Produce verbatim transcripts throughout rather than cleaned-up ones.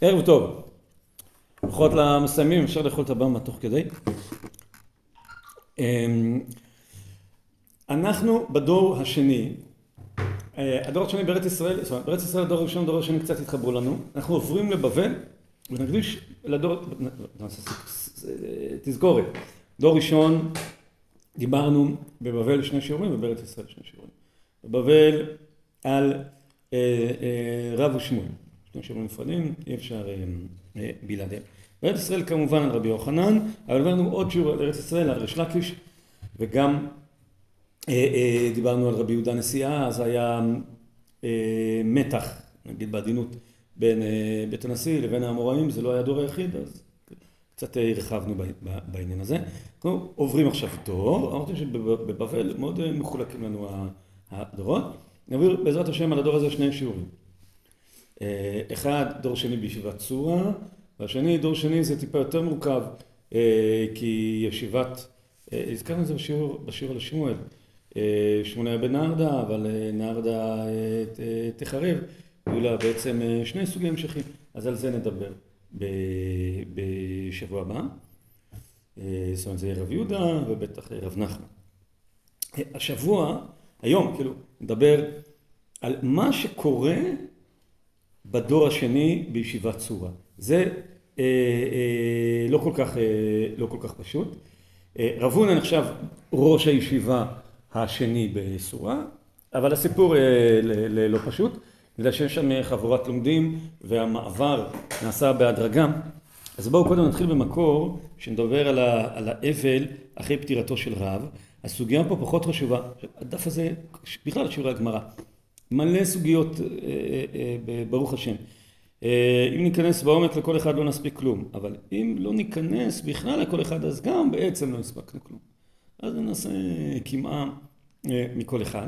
ערב טוב. ברכות למסיימים, אפשר לאכול את הבמה תוך כדי. אנחנו בדור השני, הדור השני בארץ ישראל, זאת אומרת, בארץ ישראל הדור הראשון, הדור השני קצת התחברו לנו. אנחנו עוברים לבבל ונקדיש לדור, תזכורת, דור ראשון דיברנו בבבל שני שיעורים ובארץ ישראל שני שיעורים. בבבל על רב ושמואל, שני שיעורים נפרדים, אי אפשר בלעדיהם. בארץ ישראל כמובן על רבי יוחנן, אבל דיברנו עוד שיעור על ארץ ישראל, על ריש לקיש, וגם דיברנו על רבי יהודה נשיאה. אז היה מתח, נגיד בעדינות, בין בית הנשיא לבין האמוראים, זה לא היה הדור היחיד, אז קצת הרחבנו בעניין הזה. אנחנו עוברים עכשיו דור, אמרתי שבבבל מאוד מחולקים לנו הדורות. נעביר בעזרת השם על הדור הזה שני שיעורים. אחד, דור שני בישיבת צורה, והשני, דור שני זה טיפה יותר מורכב, כי ישיבת, הזכרנו את זה בשיעור, בשיעור על שמואל, שמואל היה בנהרדה, אבל נהרדה תחרב, היו לה בעצם שני סוגי המשכים, אז על זה נדבר בשבוע הבא. זאת אומרת, זה יהיה רב יהודה ובטח רב נחמן. השבוע, היום, כאילו, נדבר על מה שקורה בדור השני בישיבת צורה. זה אה, אה, לא כל כך, אה, לא כל כך פשוט. אה, רב הונא נחשב ראש הישיבה השני בסורה, אבל הסיפור אה, ל- ל- לא פשוט, בגלל שיש שם חבורת לומדים והמעבר נעשה בהדרגה. אז בואו קודם נתחיל במקור שנדבר על, ה- על האבל אחרי פטירתו של רב. הסוגיה פה פחות חשובה. הדף הזה, בכלל שיעורי הגמרא, מלא סוגיות אה, אה, אה, ברוך השם. אם ניכנס בעומק לכל אחד לא נספיק כלום, אבל אם לא ניכנס בכלל לכל אחד, אז גם בעצם לא נספקנו כלום. אז ננסה כמעה מכל אחד.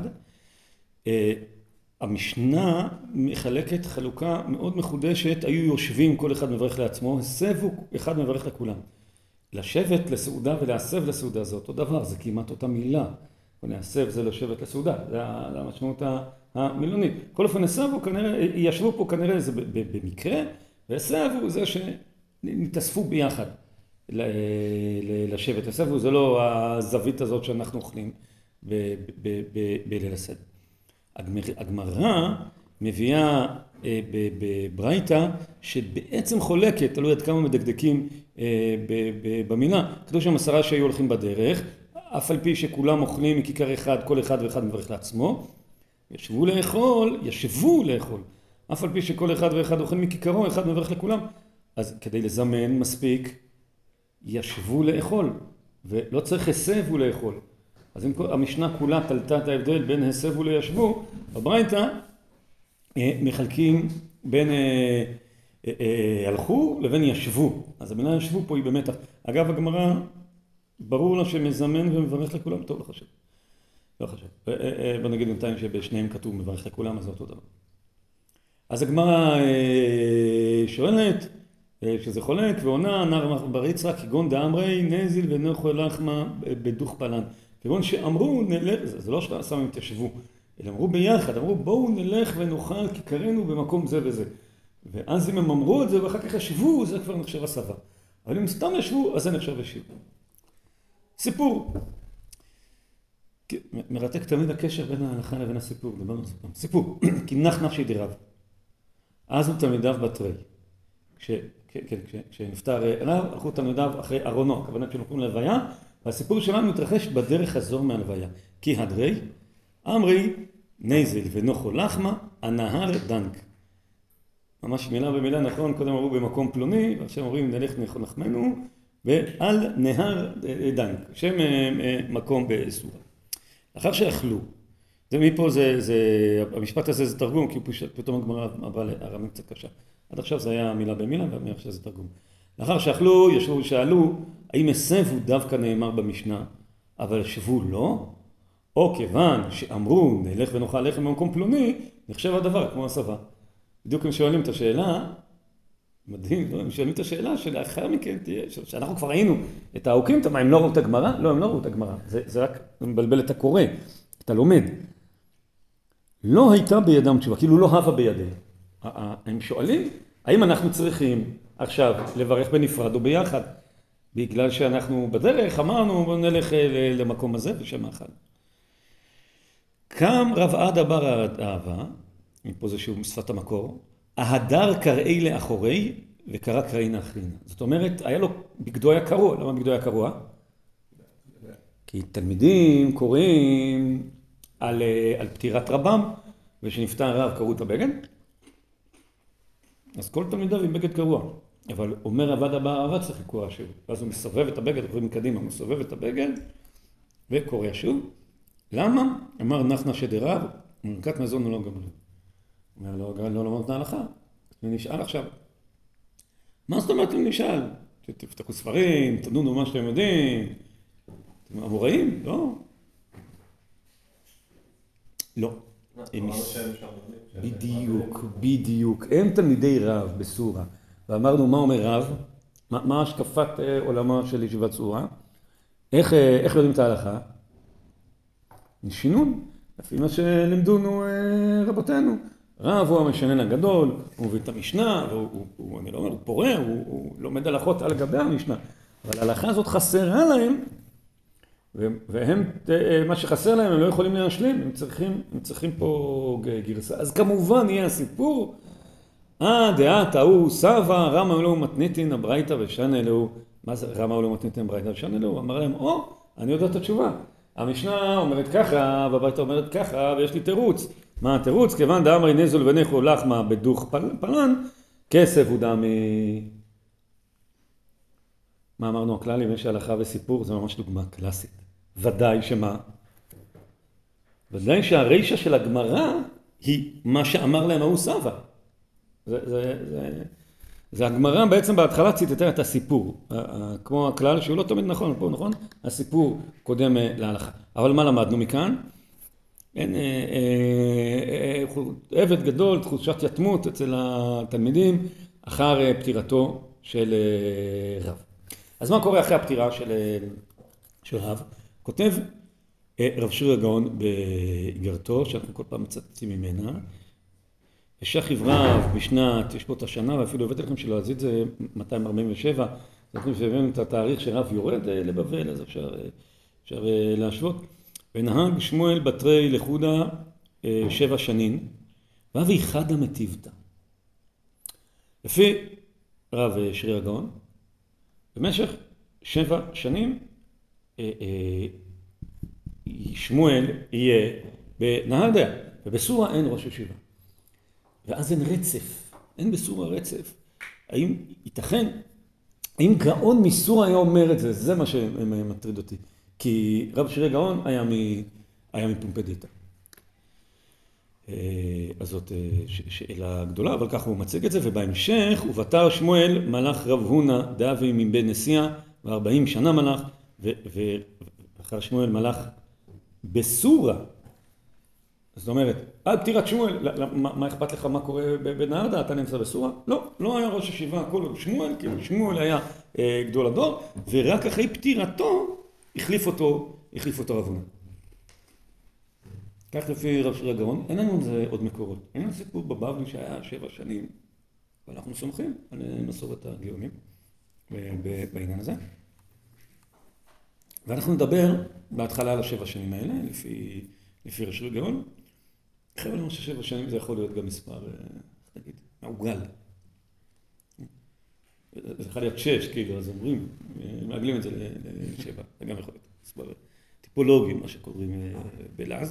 המשנה מחלקת חלוקה מאוד מחודשת, היו יושבים כל אחד מברך לעצמו, הסבו אחד מברך לכולם. לשבת לסעודה ולהסב לסעודה זה אותו דבר, זה כמעט אותה מילה. להסב זה לשבת לסעודה, זה המשמעות המילונית. כל אופן הסבו כנראה, ישבו פה כנראה זה במקרה, והסבו זה שנתאספו ביחד לשבת. הסבו זה לא הזווית הזאת שאנחנו אוכלים בליל הסדר. הגמרא מביאה בברייתא שבעצם חולקת, תלוי עד כמה מדקדקים במילה. כתוב שם עשרה שהיו הולכים בדרך, אף על פי שכולם אוכלים מכיכר אחד, כל אחד ואחד מברך לעצמו, ישבו לאכול, ישבו לאכול, אף על פי שכל אחד ואחד אוכל מכיכרו, אחד מברך לכולם. אז כדי לזמן מספיק, ישבו לאכול, ולא צריך הסבו לאכול. אז אם המשנה כולה תלתה את ההבדל בין הסבו לישבו, בברייתא מחלקים בין הלכו לבין ישבו. אז המילה ישבו פה היא במתח. אגב, הגמרא, ברור לה שמזמן ומברך לכולם, טוב, לא חשוב. לא חשוב. בוא נגיד בינתיים שבשניהם כתוב מברך לכולם, אז זה אותו דבר. אז הגמרא שואלת, שזה חולק, ועונה, נער בר יצחק, כגון דאמרי, נזיל ונאכל לחמה בדוך פלן. כגון שאמרו, נלך, זה לא שעשם הם תשבו, אלא אמרו ביחד, אמרו בואו נלך ונאכל כיכרנו במקום זה וזה. ואז אם הם אמרו את זה ואחר כך ישבו, זה כבר נחשב הסבה. אבל אם סתם ישבו, אז זה נחשב ישיב. סיפור. מרתק תמיד הקשר בין ההלכה לבין הסיפור. דיברנו על זה פעם. סיפור. כי נח נפשי דירב. אז הוא תלמידיו בתרי. כשנפטר רב, הלכו תלמידיו אחרי ארונו, הכוונה כשנופים להלוויה, והסיפור שלנו מתרחש בדרך חזור מהלוויה. כי הדרי, אמרי, נזיל ונאכל לחמה, הנהר דנק. ממש מילה במילה נכון, קודם אמרו במקום פלוני, ועכשיו אומרים נלך נאכל לחמנו, ועל נהר דנק, שם מקום בסורה. לאחר שאכלו, זה מפה זה, זה, המשפט הזה זה תרגום, כי פתאום הגמרא עברה להרמה קצת קשה. עד עכשיו זה היה מילה במילה, ועכשיו זה תרגום. לאחר שאכלו, ישבו ושאלו, האם הסבו דווקא נאמר במשנה, אבל ישבו לא? או כיוון שאמרו, נלך ונאכל לחם במקום פלוני, נחשב הדבר כמו הסבה. בדיוק הם שואלים את השאלה, מדהים, הם שואלים את השאלה שלאחר מכן תהיה, שאנחנו כבר ראינו את העוקים, מה, הם לא ראו את הגמרא? לא, הם לא ראו את הגמרא, זה, זה רק מבלבל את הקורא, אתה לומד. לא הייתה בידם תשובה, כאילו לא הווה בידיהם. הם שואלים, האם אנחנו צריכים עכשיו לברך בנפרד או ביחד? בגלל שאנחנו בדרך אמרנו בוא נלך למקום הזה ושם אחד. קם רב עדה בר אהבה, מפה זה שהוא משפת המקור, ההדר קראי לאחורי וקרא קראי לאחרינה. זאת אומרת, היה לו, בגדו היה קרוע. למה בגדו היה קרוע? כי תלמידים קוראים על, על פטירת רבם, ושנפטר רב קראו את הבגד. אז כל תלמידיו עם בגד קרוע. אבל אומר רב עדה בר אהבה צריך לקרוע שוב. ואז הוא מסובב את הבגד, קוראים מקדימה, הוא מסובב את הבגד וקורע שוב. למה? אמר נחנה שדרב, מרכת מזון הוא לא גמרי. הוא אומר, לא, לא למדת להלכה. אני נשאל עכשיו. מה זאת אומרת אם נשאל? תפתחו ספרים, תדונו מה שאתם יודעים. אתם אמוראים? לא. לא. בדיוק, בדיוק. הם תלמידי רב בסורה. ואמרנו, מה אומר רב? מה השקפת עולמה של ישיבת סורה? איך יודעים את ההלכה? שינון, לפי מה שלמדונו רבותינו. רב הוא המשנן הגדול, הוא מביא את המשנה, הוא, הוא, אני לא אומר, הוא פורה, הוא, הוא לומד הלכות על גבי המשנה. אבל ההלכה הזאת חסרה להם, והם, מה שחסר להם, הם לא יכולים להשלים, הם צריכים, הם צריכים פה גרסה. אז כמובן יהיה הסיפור, אה, דעת, ההוא, סבא, רמה אלוהו מתניתין, הברייתא ושן אלוהו. מה זה רמה אלוהו מתניתין, הברייתא ושן אלוהו? אמר להם, או, אני יודע את התשובה. המשנה אומרת ככה, והברייתא אומרת ככה, ויש לי תירוץ. מה התירוץ? כיוון דאמרי נזו לבניכו לחמה בדוך פלן, כסף הוא דמי. מה אמרנו הכלל, אם יש הלכה וסיפור, זה ממש דוגמה קלאסית. ודאי שמה? ודאי שהרישה של הגמרא היא מה שאמר להם ההוא סבא. זה, זה, זה, זה הגמרא בעצם בהתחלה ציטטה את הסיפור. כמו הכלל שהוא לא תמיד נכון, פה נכון? הסיפור קודם להלכה. אבל מה למדנו מכאן? אין, אה, אה, אה, עבד גדול, תחושת יתמות אצל התלמידים אחר אה, פטירתו של אה, רב. אז מה קורה אחרי הפטירה של, אה, של רב? כותב אה, רב שרי הגאון באיגרתו, שאנחנו כל פעם מצטטים ממנה, ושכיב רב בשנת, יש פה את השנה, ואפילו הבאתי לכם שלא עזית זה מאתיים ארבעים ושבע, זאת אומרת שהבאנו את התאריך שרב יורד אה, לבבל, אז אפשר, אה, אפשר אה, להשוות. ונהג שמואל בתרי לחודה שבע שנים, ואבי חדה מטיבתא. לפי רב שרי הגאון, במשך שבע שנים שמואל יהיה בנהרדיה, ובסורה אין ראש ישיבה. ואז אין רצף, אין בסורה רצף. האם ייתכן, האם גאון מסורה היה אומר את זה? זה מה שמטריד אותי. כי רב שרי גאון היה, מ... היה מפומפדיתא. אז זאת שאלה גדולה, אבל ככה הוא מציג את זה, ובהמשך, ובתר שמואל מלך רב הונא דאבי מבן נשיאה, וארבעים שנה מלך, ואחר שמואל מלך בסורה. זאת אומרת, עד פטירת שמואל, מה אכפת לך מה קורה בנהרדה? אתה נמצא בסורה? לא, לא היה ראש ישיבה, הכל שמואל, כי שמואל היה גדול הדור, ורק אחרי פטירתו, החליף אותו, החליף אותו רב הונא. כך לפי רב שרי הגאון, אין לנו זה עוד מקורות. אין לנו סיפור בבבלי שהיה שבע שנים, ואנחנו סומכים על מסורת הגאונים בעניין הזה. ואנחנו נדבר בהתחלה על השבע שנים האלה, לפי, לפי רב שרי הגאון. אחרי לנו ששבע שנים זה יכול להיות גם מספר, תגיד, מעוגל. זה יכול להיות שש, כאילו, אז אומרים, מעגלים את זה לשבע, זה גם יכול להיות מספר טיפולוגי, מה שקוראים בלעז.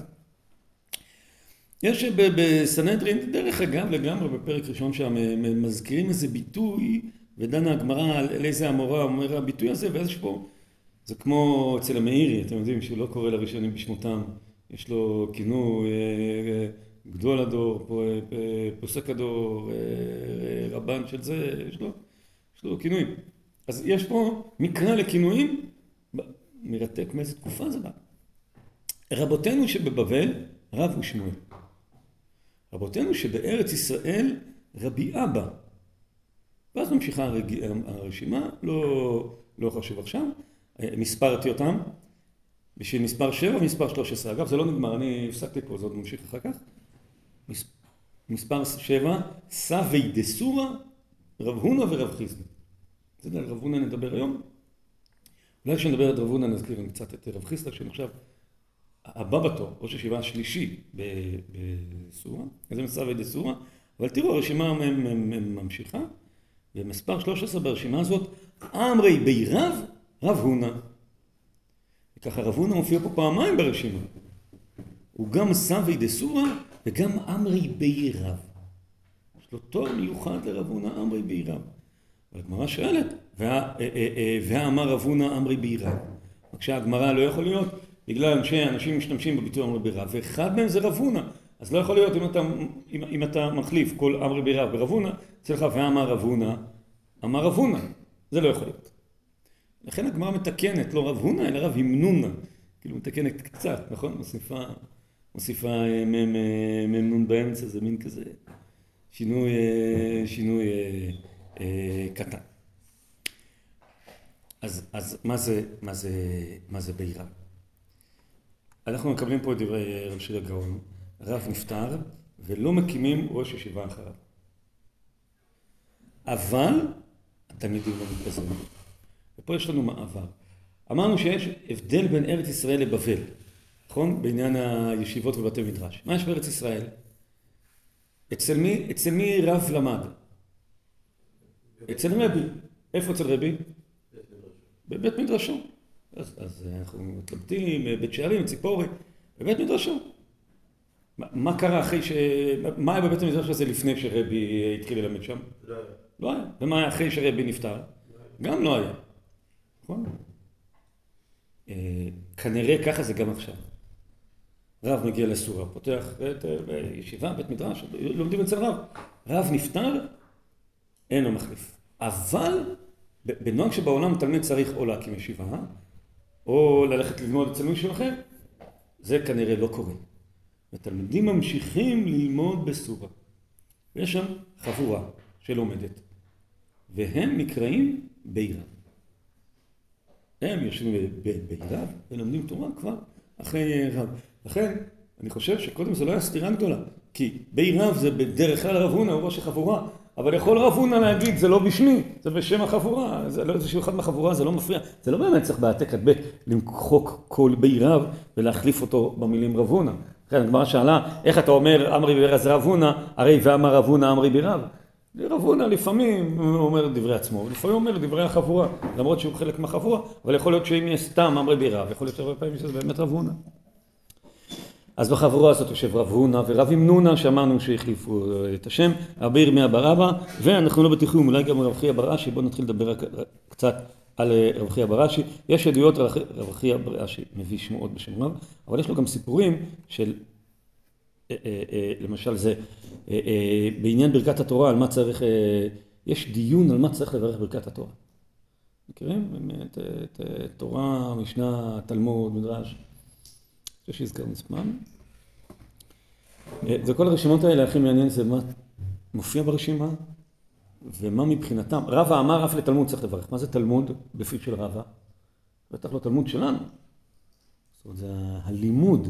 יש בסנהדרין, דרך אגב לגמרי בפרק ראשון שם, מזכירים איזה ביטוי, ודנה הגמרא על איזה המורה אומר הביטוי הזה, ואז יש פה, זה כמו אצל המאירי, אתם יודעים שהוא לא קורא לראשונים בשמותם, יש לו כינוי, גדול הדור, פוסק הדור, רבן של זה, יש לו, יש לו כינויים. אז יש פה מקרא לכינויים, מרתק מאיזה תקופה זה בא. רבותינו שבבבל, רב ושמואל. רבותינו שבארץ ישראל, רבי אבא. ואז ממשיכה הרג... הרשימה, לא, לא חשוב עכשיו, מספרתי אותם, בשביל מספר שבע ומספר שלוש עשרה. אגב, זה לא נגמר, אני הפסקתי פה, זה עוד ממשיך אחר כך. מס... מספר שבע, סבי דסורה רב הונא ורב חיסדא. זה על רב הונא נדבר היום. אולי כשנדבר על רב הונא נזכיר קצת את רב חיסדא, שנחשב הבא בתור, ראש הישיבה השלישי בסורה, זה מסרבי דסורה, אבל תראו, הרשימה ממשיכה, ומספר שלוש עשרה ברשימה הזאת, אמרי בי רב, רב הונא. וככה רב הונא מופיע פה פעמיים ברשימה. הוא גם סרבי דסורה וגם אמרי בי רב. יש לו תואר מיוחד לרב הונא, אמרי בי רב. אבל הגמרא שואלת, והאמר רב הונא אמרי בי רב. רק שהגמרא לא יכול להיות, בגלל שאנשים משתמשים בביטוי אמרי בי רב, ואחד מהם זה רב הונא. אז לא יכול להיות אם אתה, אם, אם אתה מחליף כל אמרי בי רב ברב הונא, אצלך והאמר רב הונא, אמר רב הונא. זה לא יכול להיות. לכן הגמרא מתקנת, לא רב הונא, אלא רב המנונא. כאילו מתקנת קצת, נכון? מוסיפה, מוסיפה ממנון באמצע, זה מין כזה שינוי, שינוי קטן. אז, אז מה זה, מה זה, מה זה בי רב? אנחנו מקבלים פה את דברי רב שיר הגאון. רב נפטר ולא מקימים ראש ישיבה אחריו. אבל התלמידים לא מתפזרים. ופה יש לנו מעבר. אמרנו שיש הבדל בין ארץ ישראל לבבל, נכון? בעניין הישיבות ובתי מדרש. מה יש בארץ ישראל? אצל מי, אצל מי רב למד? אצל רבי. איפה אצל רבי? בבית מדרשו. אז, אז אנחנו מתלבטים, בית שערים, ציפורי, בבית מדרשו. מה, מה קרה אחרי ש... מה היה בבית המדרש הזה לפני שרבי התחיל ללמד שם? לא היה. לא היה. ומה היה אחרי שרבי נפטר? גם לא היה. נכון? כנראה ככה זה גם עכשיו. רב מגיע לסורה, פותח את ישיבה, בית מדרש, לומדים אצל רב. רב נפטר, אין לו מחליף. אבל בנוהג שבעולם תלמיד צריך או להקים ישיבה, או ללכת ללמוד אצל מישהו אחר, זה כנראה לא קורה. התלמידים ממשיכים ללמוד בסורה. ויש שם חבורה שלומדת, והם נקראים בי רב. הם יושבים בי רב ולומדים תורה כבר אחרי רב. לכן אני חושב שקודם זה לא היה סתירה גדולה, כי בי רב זה בדרך כלל רב הונא, הוא ראש החבורה, אבל יכול רב הונא להגיד זה לא בשמי, זה בשם החבורה, זה לא איזשהו אחד מהחבורה, זה לא מפריע. זה לא באמת צריך בהעתק הדבק למחוק כל בי רב ולהחליף אותו במילים רב הונא. לכן הגמרא שאלה, איך אתה אומר אמרי בי רב הונא, הרי ואמר רב הונא אמרי בי רב. רב הונא לפעמים הוא אומר דברי עצמו, לפעמים הוא אומר דברי החבורה, למרות שהוא חלק מהחבורה, אבל יכול להיות שאם יש סתם אמרי בי רב, יכול להיות שהרבה פעמים שזה באמת רב הונא. אז בחבורה הזאת יושב רב הונא ורב המנונא, שאמרנו שהחליפו את השם, רבי ירמיה בר אבא, ואנחנו לא בטוחים, אולי גם רב חייא בר אשי. בואו נתחיל לדבר קצת על רב חייא בר אשי. יש עדויות על רב חייא בר אשי, מביא שמועות בשם רב, אבל יש לו גם סיפורים של, למשל זה, בעניין ברכת התורה, על מה צריך, יש דיון על מה צריך לברך ברכת התורה. מכירים? באמת, תורה, משנה, תלמוד, מדרש. יש שיזכר מספם. וכל הרשימות האלה, הכי מעניין זה מה מופיע ברשימה, ומה מבחינתם. רבא אמר, אף לתלמוד צריך לברך. מה זה תלמוד בפיו של רבא? בטח לא תלמוד שלנו. זאת אומרת, זה הלימוד.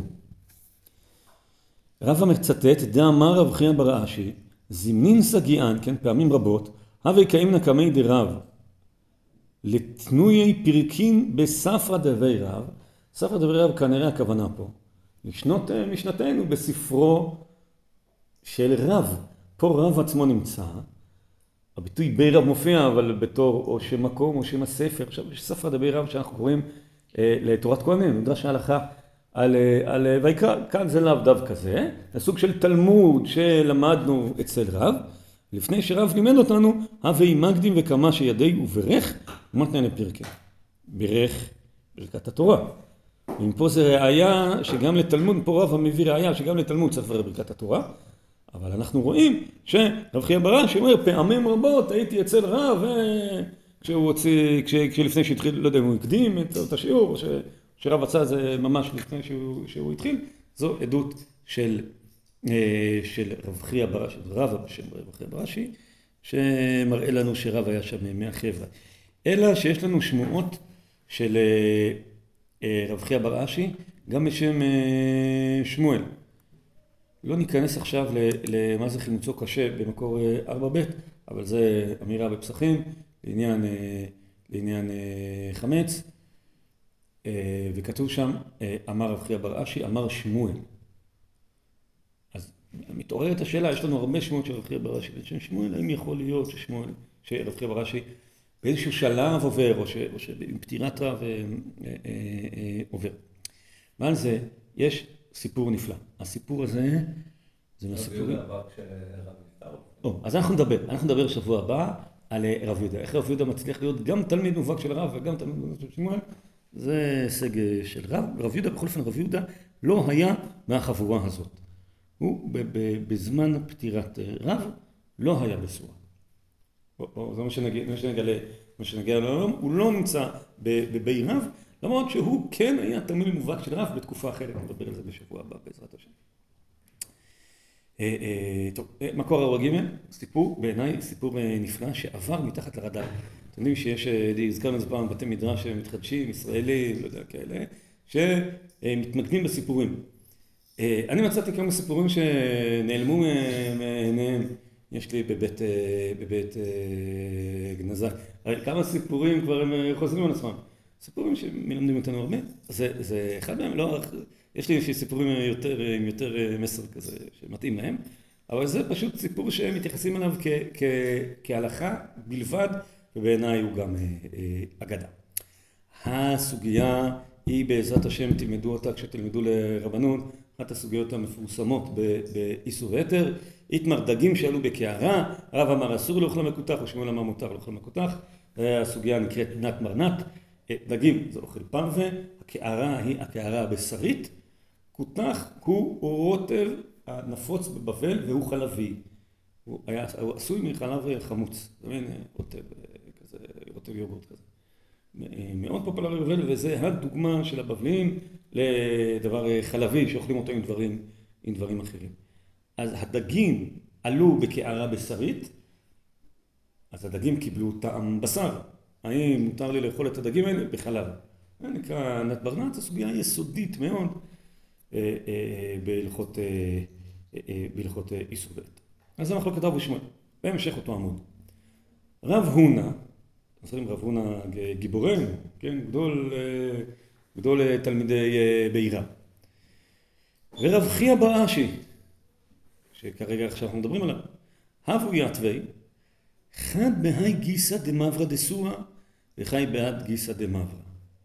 רבא מצטט, דאמר רב חייא בר אשי, זימנין סגיען, כן, פעמים רבות, הווי קאימנא קמי דרב, לתנויי פרקין בספרא דבי רב. ספרא דבי רב כנראה הכוונה פה. לשנות משנתנו בספרו של רב. פה רב עצמו נמצא. הביטוי בי רב מופיע, אבל בתור או שם מקום או שם הספר. עכשיו יש ספרא דבי רב שאנחנו קוראים אה, לתורת כהנים, מדרש ההלכה על, על ויקרא. כאן זה לאו דווקא זה. הסוג של תלמוד שלמדנו אצל רב. לפני שרב לימד אותנו, הווי מקדים וכמה שידי וברך, ומתנן לפרקים. ברך ברכת התורה. ומפה זה ראיה שגם לתלמוד, פה רב מביא ראיה שגם לתלמוד צריך לברך ברכת התורה. אבל אנחנו רואים שרב חייא בר אשי אומר, פעמים רבות הייתי אצל רב, כשהוא הוציא, כש, כשלפני שהתחיל, לא יודע אם הוא הקדים את השיעור, או ש, שרב עשה זה ממש לפני שהוא, שהוא התחיל. זו עדות של, של רב חייא בר אשי, רב בשם רב חייא בר אשי, שמראה לנו שרב היה שם מהחבר'ה. אלא שיש לנו שמועות של רב חייא בר אשי, גם בשם שמואל. לא ניכנס עכשיו למה זה חילוצו קשה במקור ארבע ב', אבל זה אמירה בפסחים, לעניין, לעניין חמץ, וכתוב שם, אמר רב חייא בר אשי, אמר שמואל. אז מתעוררת השאלה, יש לנו הרבה שמות של רב חייא בר אשי, בשם שמואל, האם יכול להיות ששמואל, שרב חייא בר אשי באיזשהו שלב עובר, או, ש, או שעם פטירת רב אה, אה, אה, עובר. ועל זה יש סיפור נפלא. הסיפור הזה, זה מהסיפורים... אז אנחנו נדבר, אנחנו נדבר שבוע הבא על רב יהודה. איך רב יהודה מצליח להיות גם תלמיד מובהק של הרב וגם תלמיד מובהק של שמואל, זה הישג של רב. רב יהודה, בכל אופן רב יהודה, לא היה מהחבורה הזאת. הוא בזמן פטירת רב לא היה בסורה. זה מה שנגלה, מה שנגלה לעולם, הוא לא נמצא בבי רב, למרות שהוא כן היה תלמיד מובהק של רב בתקופה אחרת, נדבר על זה בשבוע הבא בעזרת השם. טוב, מקור הרב ג' סיפור, בעיניי סיפור נפלא שעבר מתחת לרדאר. אתם יודעים שיש, הזכרנו את זה פעם, בתי מדרש מתחדשים, ישראלים, לא יודע כאלה, שמתמקדים בסיפורים. אני מצאתי כמה סיפורים שנעלמו מעיניהם. יש לי בבית, בבית גנזה. כמה סיפורים כבר הם חוזרים על עצמם. סיפורים שמלמדים אותנו הרבה. זה, זה אחד מהם, לא, יש לי סיפורים יותר, עם יותר מסר כזה שמתאים להם, אבל זה פשוט סיפור שהם מתייחסים אליו כ, כ, כהלכה בלבד, ובעיניי הוא גם אגדה. הסוגיה היא בעזרת השם, תלמדו אותה כשתלמדו לרבנות, אחת הסוגיות המפורסמות באיסור והיתר, איתמר דגים שעלו בקערה, הרב אמר אסור לאכול מקותח, או שמואל אמר מותר לאכול מקותח, הסוגיה נקראת נת מרנת, דגים זה אוכל פרווה, הקערה היא הקערה הבשרית, כותח הוא רוטב הנפוץ בבבל והוא חלבי, הוא, היה, הוא עשוי מחלב חמוץ, זה מין רוטב כזה, רוטב יוגורט כזה. מאוד פופולרי בבבל, וזה הדוגמה של הבבלים לדבר חלבי שאוכלים אותו עם דברים, עם דברים אחרים. אז הדגים עלו בקערה בשרית, אז הדגים קיבלו טעם בשר. האם מותר לי לאכול את הדגים האלה? בחלב. זה נקרא נת ברנת, זו סוגיה יסודית מאוד בהלכות, בהלכות איסור והיתר. אז זה מחלוקת רב ושמואל, בהמשך אותו עמוד. רב הונא, נזכרים רב הונא גיבורנו, כן? גדול, גדול תלמידי בעירה. ורב חייא בר אשי, שכרגע עכשיו אנחנו מדברים עליו, הבו יתווי, חד בהי גיסא דמברא דסורא, וחי בעד גיסא דמברא.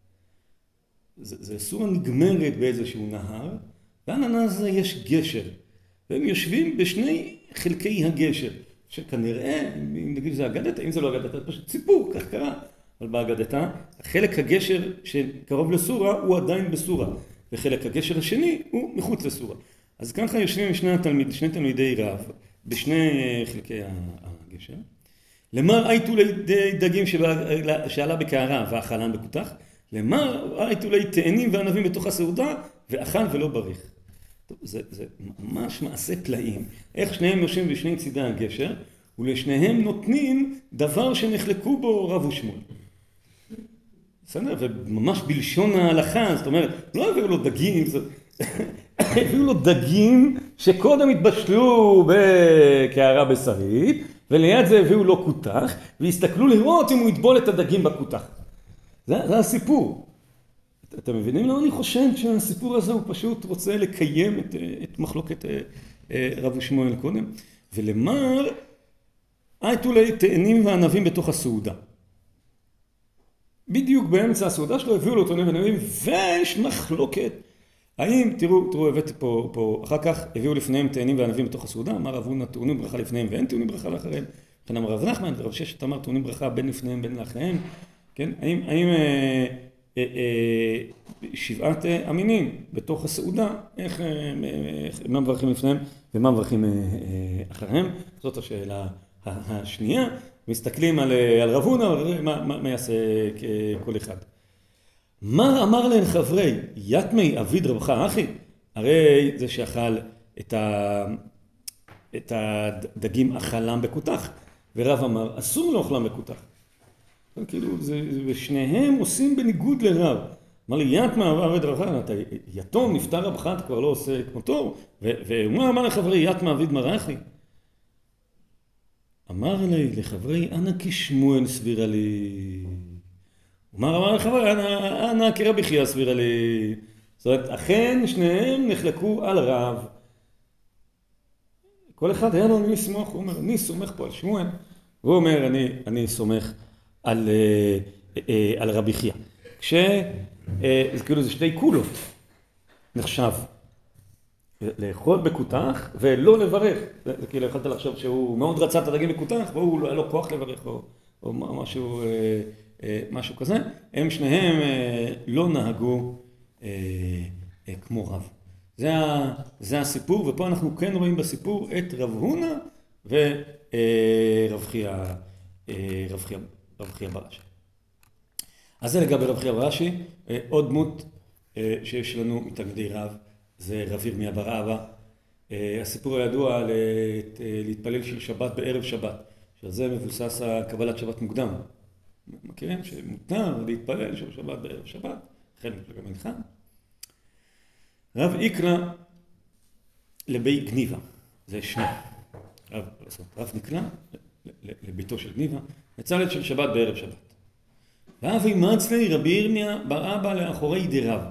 זה סורה נגמרת באיזשהו נהר, ועל הנהר הזה יש גשר, והם יושבים בשני חלקי הגשר, שכנראה, אם נגיד זה אגדתה, אם זה לא אגדתה, זה פשוט סיפור, כך קרה, אבל באגדתה, חלק הגשר שקרוב לסורה הוא עדיין בסורה, וחלק הגשר השני הוא מחוץ לסורה. אז ככה יושבים שני, התלמיד, שני תלמידי רב, בשני חלקי הגשר. למר הייתו לידי דגים שעלה בקערה ואכלם בכותח, למר הייתו לידי תאנים וענבים בתוך הסעודה, ואכל ולא בריך. טוב, זה, זה ממש מעשה פלאים. איך שניהם יושבים בשני צידי הגשר, ולשניהם נותנים דבר שנחלקו בו רב ושמואל. בסדר? וממש בלשון ההלכה, זאת אומרת, לא הביאו לו דגים, הביאו לו דגים שקודם התבשלו בקערה בשרית, וליד זה הביאו לו כותח, והסתכלו לראות אם הוא יטבול את הדגים בכותח. זה, זה הסיפור. אתם מבינים? לא, אני חושב שהסיפור הזה הוא פשוט רוצה לקיים את, את מחלוקת רב ושמואל קודם, ולמר, הייתו לי תאנים וענבים בתוך הסעודה. בדיוק באמצע הסעודה שלו הביאו לו תאנים וענבים, ויש מחלוקת. האם, תראו, תראו, הבאתי פה, פה, אחר כך הביאו לפניהם תאנים וענבים בתוך הסעודה, אמר רב הונא טעונים ברכה לפניהם ואין טעונים ברכה לאחריהם. לכן אמר רב נחמן ורב ששת אמר טעונים ברכה בין לפניהם בין לאחריהם. כן? האם, האם אה, אה, אה, שבעת אה, אמינים בתוך הסעודה, איך, אה, איך, מה מברכים לפניהם ומה מברכים אה, אה, אחריהם? זאת השאלה השנייה. מסתכלים על, על רב הונא, מה, מה, מה יעשה כל אחד. מה אמר להם חברי, יתמי אביד רבך אחי? הרי זה שאכל את, ה... את הדגים אכלם בכותח, ורב אמר, אסור לאכלם בכותח. כאילו, זה, ושניהם עושים בניגוד לרב. אמר לי, יתמי אביד רבך, אתה יתום, נפטר רבך, אתה כבר לא עושה כמותו, ומה אמר לחברי, יתמי אביד מר אחי? אמר לי לחברי, אנא כשמואל סבירה לי. אמר, אמר לחברי, אנא, אנא כרבי חייא סבירה לי. זאת אומרת, אכן שניהם נחלקו על רב. כל אחד היה לו מי לסמוך, הוא אומר, אני סומך פה על שמואל. והוא אומר, אני, אני סומך על, אה, אה, על רבי חייא. כש... אה, זה כאילו זה שתי קולות. נחשב. לאכול בכותח ולא לברך. זה, זה כאילו יכולת לחשוב שהוא מאוד רצה את הדגים בכותח, והוא היה לו כוח לברך או, או משהו, אה, אה, משהו כזה. הם שניהם אה, לא נהגו אה, אה, כמו רב. זה, ה, זה הסיפור, ופה אנחנו כן רואים בסיפור את רב הונא ורב חייא, אה, רב חייא, רב חייא בראשי. אז זה לגבי רב חייא בראשי. אה, עוד דמות אה, שיש לנו מתלמידי רב, זה רב ירמיה בר אבא. הסיפור הידוע על להתפלל של שבת בערב שבת, שעל זה מבוסס הקבלת שבת מוקדם. מכירים שמותר להתפלל של שבת בערב שבת, חלק מפלגה מנחה. רב איקרא לבי גניבה, זה שמו. רב, רב נקרא לביתו של גניבה, מצלת של שבת בערב שבת. ואף אימץ לי רבי ירמיה בר אבא לאחורי דרב.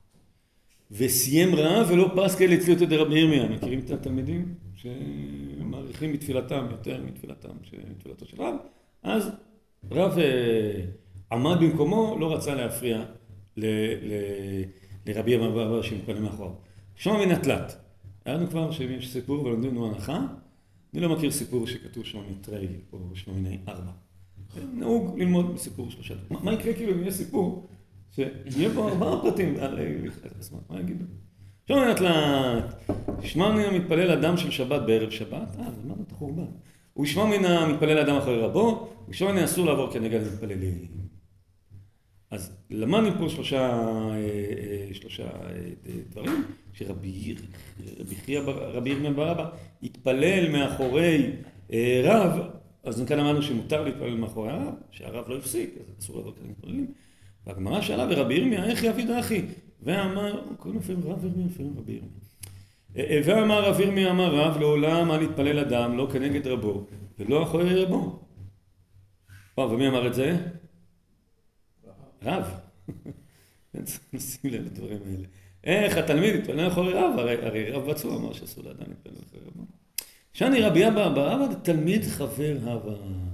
וסיים רב ולא פסקה לצליות את רבי ירמיה. מכירים את התלמידים שמעריכים מתפילתם יותר מתפילתם, מתפילתו של רב? אז רב עמד במקומו, לא רצה להפריע ל, ל, לרבי ירמיה בר אבא שמקודם מאחוריו. שמע מן התלת. היה לנו כבר שיש סיפור ולומדים לנו הנחה. אני לא מכיר סיפור שכתוב שמע מתרי או שמע מיני ארבע. נהוג ללמוד בסיפור שלושה. מה, מה יקרה כאילו אם יהיה סיפור שיהיה פה ארבעה פרטים? אז מה, מה יגידו? שמע מן התלת. שמע מן המתפלל אדם של שבת בערב שבת. אה, למדנו את החורבן. הוא ישמע מן המתפלל אדם אחרי רבו, הוא ישמע מן האסור לעבור כנגד המתפללים. אז למדנו פה שלושה, שלושה דברים, שרבי חייא רבי ירמיה בר אבא התפלל מאחורי רב, אז כאן אמרנו שמותר להתפלל מאחורי הרב, שהרב לא הפסיק, אז אסור לעבור כנגד המתפללים. והגמרא שאלה ורבי ירמיה, איך יעביד אחי? ואמר, קוראים לפעמים רב ירמיה, לפעמים רבי ירמיה. ואמר רב ירמיה, אמר רב, לעולם אל יתפלל אדם, לא כנגד רבו, ולא אחרי רבו. ומי אמר את זה? רב. נשים לב לדברים האלה. איך התלמיד יתפלל אחרי רב? הרי רב בצוע אמר שאסור לאדם להתפלל אחרי רבו. שאני רבי אבא בר אבא, תלמיד חבר הווה.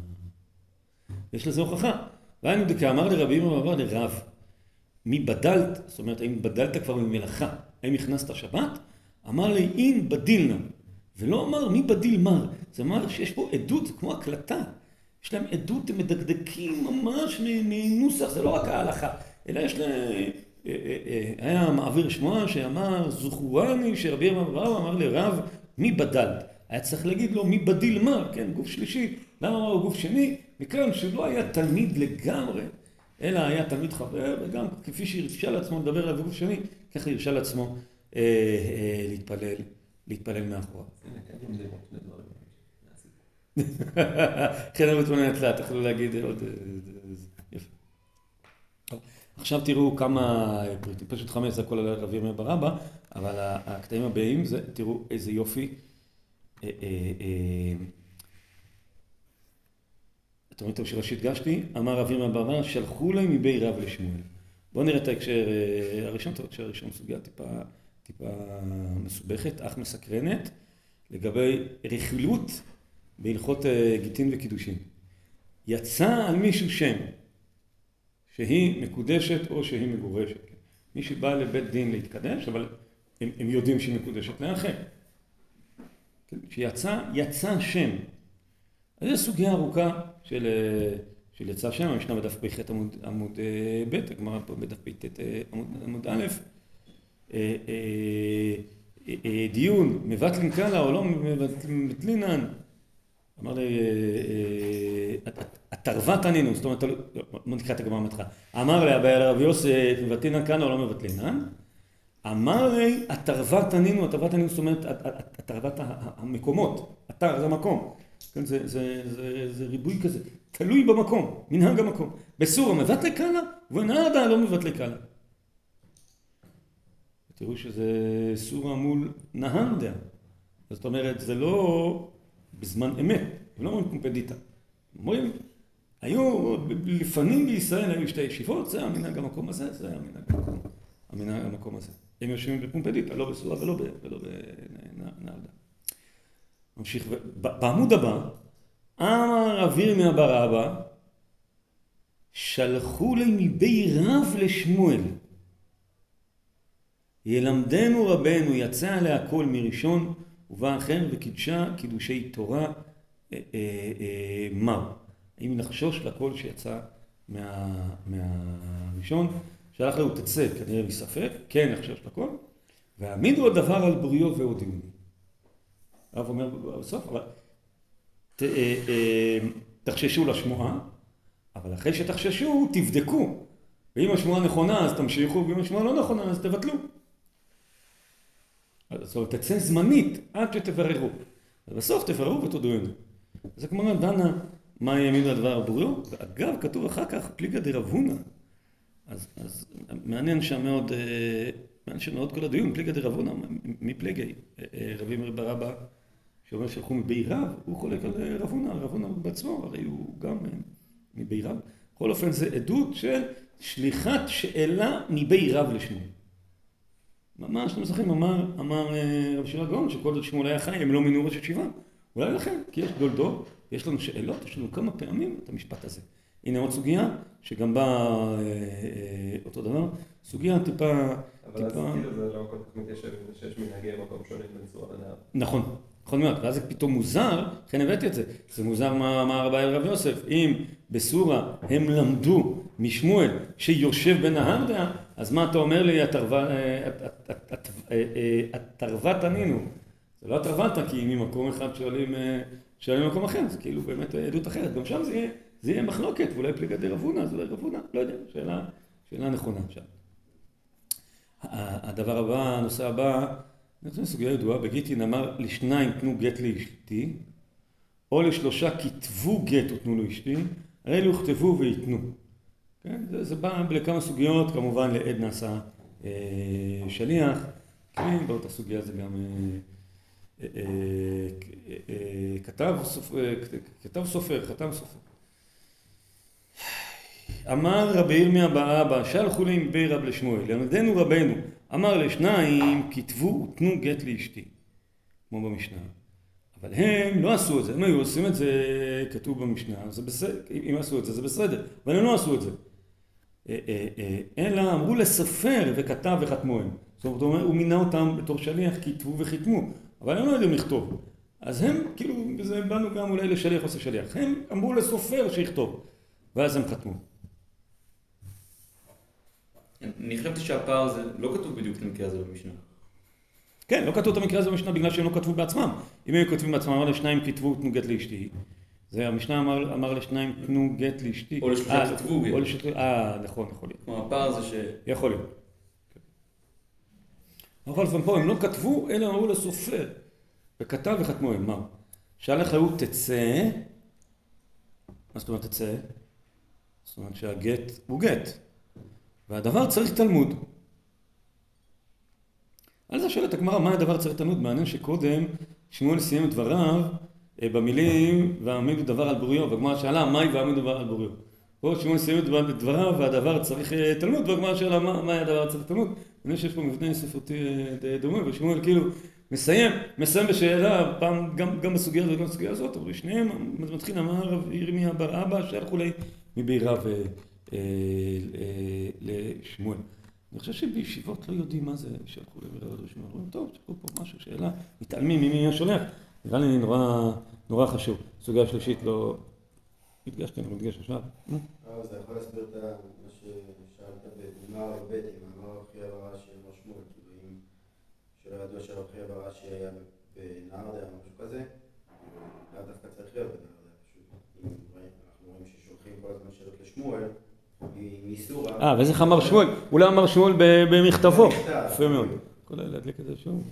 יש לזה הוכחה. והיינו דקה, אמר לרבי אבא בר אבא לרב, מי בדלת, זאת אומרת, האם בדלת כבר ממלאכה, האם הכנסת שבת? אמר לי, אין בדילנה. ולא אמר מי בדיל מר. זה אמר שיש פה עדות, זה כמו הקלטה. יש להם עדות, הם מדקדקים ממש מנוסח, זה לא רק ההלכה, אלא יש להם, היה מעביר שמועה שאמר, זוכורני, שרבי אבא בר אבא אמר לרב, מי בדלת. היה צריך להגיד לו מי בדיל מר, כן, גוף שלישי. למה אמר גוף שני? מכאן שהוא היה תלמיד לגמרי, אלא היה תלמיד חבר, וגם כפי שהרשה לעצמו לדבר עליו בגוף שני, ככה הרשה לעצמו אה, אה, להתפלל, להתפלל מאחוריו. כן, אבל תמונה התלת, תוכלו להגיד עוד... יפה. עכשיו תראו כמה פריטים, פשוט חמש זה הכל על רבי ירמיה בר אבא, אבל הקטעים הבאים זה, תראו איזה יופי. אתם רואים שראשית גשתי, אמר רבי ירמיה בר אבא, שלחו להם מבי רב לשמואל. בואו נראה את ההקשר הראשון, את ההקשר הראשון סוגיה טיפה, טיפה מסובכת, אך מסקרנת, לגבי רכילות בהלכות גיטין וקידושין. יצא על מישהו שם, שהיא מקודשת או שהיא מגורשת. מי שבא לבית דין להתקדש, אבל הם, הם יודעים שהיא מקודשת לאחר. כשיצא, יצא שם. אז זו סוגיה ארוכה של, של יצא שם, המשנה בדף פ"ח עמוד, עמוד ב', הגמרא פה בדף פ"ט עמוד, עמוד א', דיון, מבטלין קלה או לא מבטלינן, אמר לי, התרוות ענינו, זאת אומרת, בוא נקרא את הגמרא מתחילה, אמר לי, רב יוסף, מבטלינן קלה או לא מבטלינן, אמר לי, התרוות ענינו, התרוות ענינו, זאת אומרת, התרוות המקומות, אתר זה מקום, כן, זה, זה, זה, זה ריבוי כזה, תלוי במקום, מנהג המקום. בסורה מבטלי קלה, ובנהדה לא מבטלי קלה. תראו שזה סורה מול נהנדה. זאת אומרת, זה לא בזמן אמת, הם לא אומרים קומפדיטה. אומרים, היו, לפנים בישראל היו שתי ישיבות, זה המנהג המקום הזה, זה המנהג המקום, המנהג המקום הזה. הם יושבים בקומפדיטה, לא בסורה ולא בנעלדה. ממשיך, בעמוד הבא, אמר רב ירמיה בר אבא, שלחו לי מבי רב לשמואל. ילמדנו רבנו, יצא עליה הכל מראשון, ובא אחר וקידשה קידושי תורה אה, אה, אה, מר. אם נחשוש לכל שיצא מה, מהראשון, שלח לו תצא, כנראה בספק, כן נחשוש לכל, והעמידו הדבר על בריאו והודיעו. הרב אומר בסוף, אבל ת, אה, אה, תחששו לשמועה, אבל אחרי שתחששו, תבדקו. ואם השמועה נכונה, אז תמשיכו, ואם השמועה לא נכונה, אז תבטלו. אז תצא זמנית עד שתבררו. ובסוף תבררו ותודעו. זה כמו דנה, מה יעמידו הדבר על בריאו? ואגב, כתוב אחר כך, פליגה דרב הונא. אז, אז מעניין שם מאוד, מעניין שם מאוד כל הדיון, פליגה דרב הונא, מפליגי, רבי מאיר בר אבא, שאומר שהלכו מבי רב, הוא חולק על רב הונא, רב הונא בעצמו, הרי הוא גם מבי רב. בכל אופן זה עדות של שליחת שאלה מבי רב לשמואל. ממש, אתם זוכרים, אמר, אמר רב שירה גאון, שכל עוד שמואל היה חי, הם לא מינו ראש ישיבה. אולי לכם, כי יש גדול דור, יש לנו שאלות, יש לנו כמה פעמים את המשפט הזה. הנה עוד סוגיה, שגם באה אותו דבר, סוגיה טיפה... אבל אז כאילו זה לא כל כך מתיישב, שיש מנהגי מקום שונים בין צורה לנהר. נכון, נכון מאוד, ואז זה פתאום מוזר, לכן הבאתי את זה, זה מוזר מה רבי רב יוסף, אם בסורה הם למדו משמואל שיושב בנהרדה, אז מה אתה אומר לי, התרוות ענינו? זה לא התרוות, כי ממקום אחד שואלים ממקום אחר, זה כאילו באמת עדות אחרת, גם שם זה יהיה, זה יהיה מחלוקת, ואולי פליגה דרב הונא, אז אולי רב הונא, לא יודע, שאלה, שאלה נכונה שם. הדבר הבא, הנושא הבא, אני חושב סוגיה ידועה, בגיטין אמר לשניים תנו גט לאשתי, או לשלושה כתבו גט ותנו לאשתי, הרי אלו יכתבו ויתנו. כן? זה, זה בא לכמה סוגיות, כמובן לעד נעשה אה, שליח, כן? באותה סוגיה זה גם אה, אה, אה, אה, כתב, סופר, אה, כתב סופר, חתם סופר. אמר רבי ירמיה בר אבא, שלחו לי מבי רב לשמואל, ילמדנו רבנו, אמר לשניים, כתבו ותנו גט לאשתי, כמו במשנה. אבל הם לא עשו את זה, הם היו עושים את זה, כתוב במשנה, זה בסדר, אם עשו את זה, זה בסדר, אבל הם לא עשו את זה. אלא אמרו לסופר וכתב וחתמו הם. זאת אומרת, הוא מינה אותם בתור שליח, כתבו וחתמו, אבל הם לא יודעים לכתוב. אז הם, כאילו, זה באנו גם אולי לשליח עושה שליח, הם אמרו לסופר שיכתוב, ואז הם חתמו. אני חשבתי שהפער הזה לא כתוב בדיוק את המקרה הזה במשנה. כן, לא כתוב את המקרה הזה במשנה בגלל שהם לא כתבו בעצמם. אם הם כותבים בעצמם, אמר לשניים כתבו ותנו גט לאשתי. זה המשנה אמר, אמר לשניים תנו גט לאשתי. או לשלושה כתבו גט. או לשלושה, אה, נכון, יכול להיות. כלומר, הפער זה ש... יכול להיות. אבל פה הם לא כתבו, אלא אמרו לסופר. וכתב וחתמו הם, מה? שהלך ההוא תצא, מה זאת אומרת תצא? זאת אומרת שהגט הוא גט. והדבר צריך תלמוד. על זה שואלת הגמרא, מה הדבר צריך תלמוד? מעניין שקודם שמואל סיים את דבריו במילים והעמידו דבר על בוריו, והגמרא שאלה, מהי והעמידו דבר על בוריו? פה שמואל סיים את דבריו והדבר צריך תלמוד, והגמרא שאלה, מה הדבר צריך תלמוד? אני חושב שיש פה מבנה ספרותי דומה, ושמואל כאילו מסיים, מסיים בשאלה, פעם גם, גם בסוגיה הזאת וגם בסוגיה הזאת, אבל שניהם מתחיל אמר רב ירמיה בר אבא, שלחו לי מבי רב לשמואל. אני חושב שבישיבות לא יודעים מה זה שלחו לי מבי רב לשמואל. אומרים, טוב, שלחו פה משהו, שאלה, מתעלמים ממי השולח. נראה לי נורא, נורא חשוב. סוגיה שלישית לא הדגשתי, אני מדגש עכשיו. זה יכול להסביר את מה ששאלת בגמר ב' עם אמר רב חייא בר אשי אמר שמואל, כאילו אם שלא ידוע שרב חייא בר אשי היה בנהרדה או משהו כזה, לא דווקא צריך להיות בנהרדה, פשוט אנחנו רואים ששולחים כל הזמן שאלות לשמואל מסורה. אה, ואיזה אמר שמואל? אולי אמר שמואל במכתבו. יפה מאוד. כל אלה להדליק את זה שוב.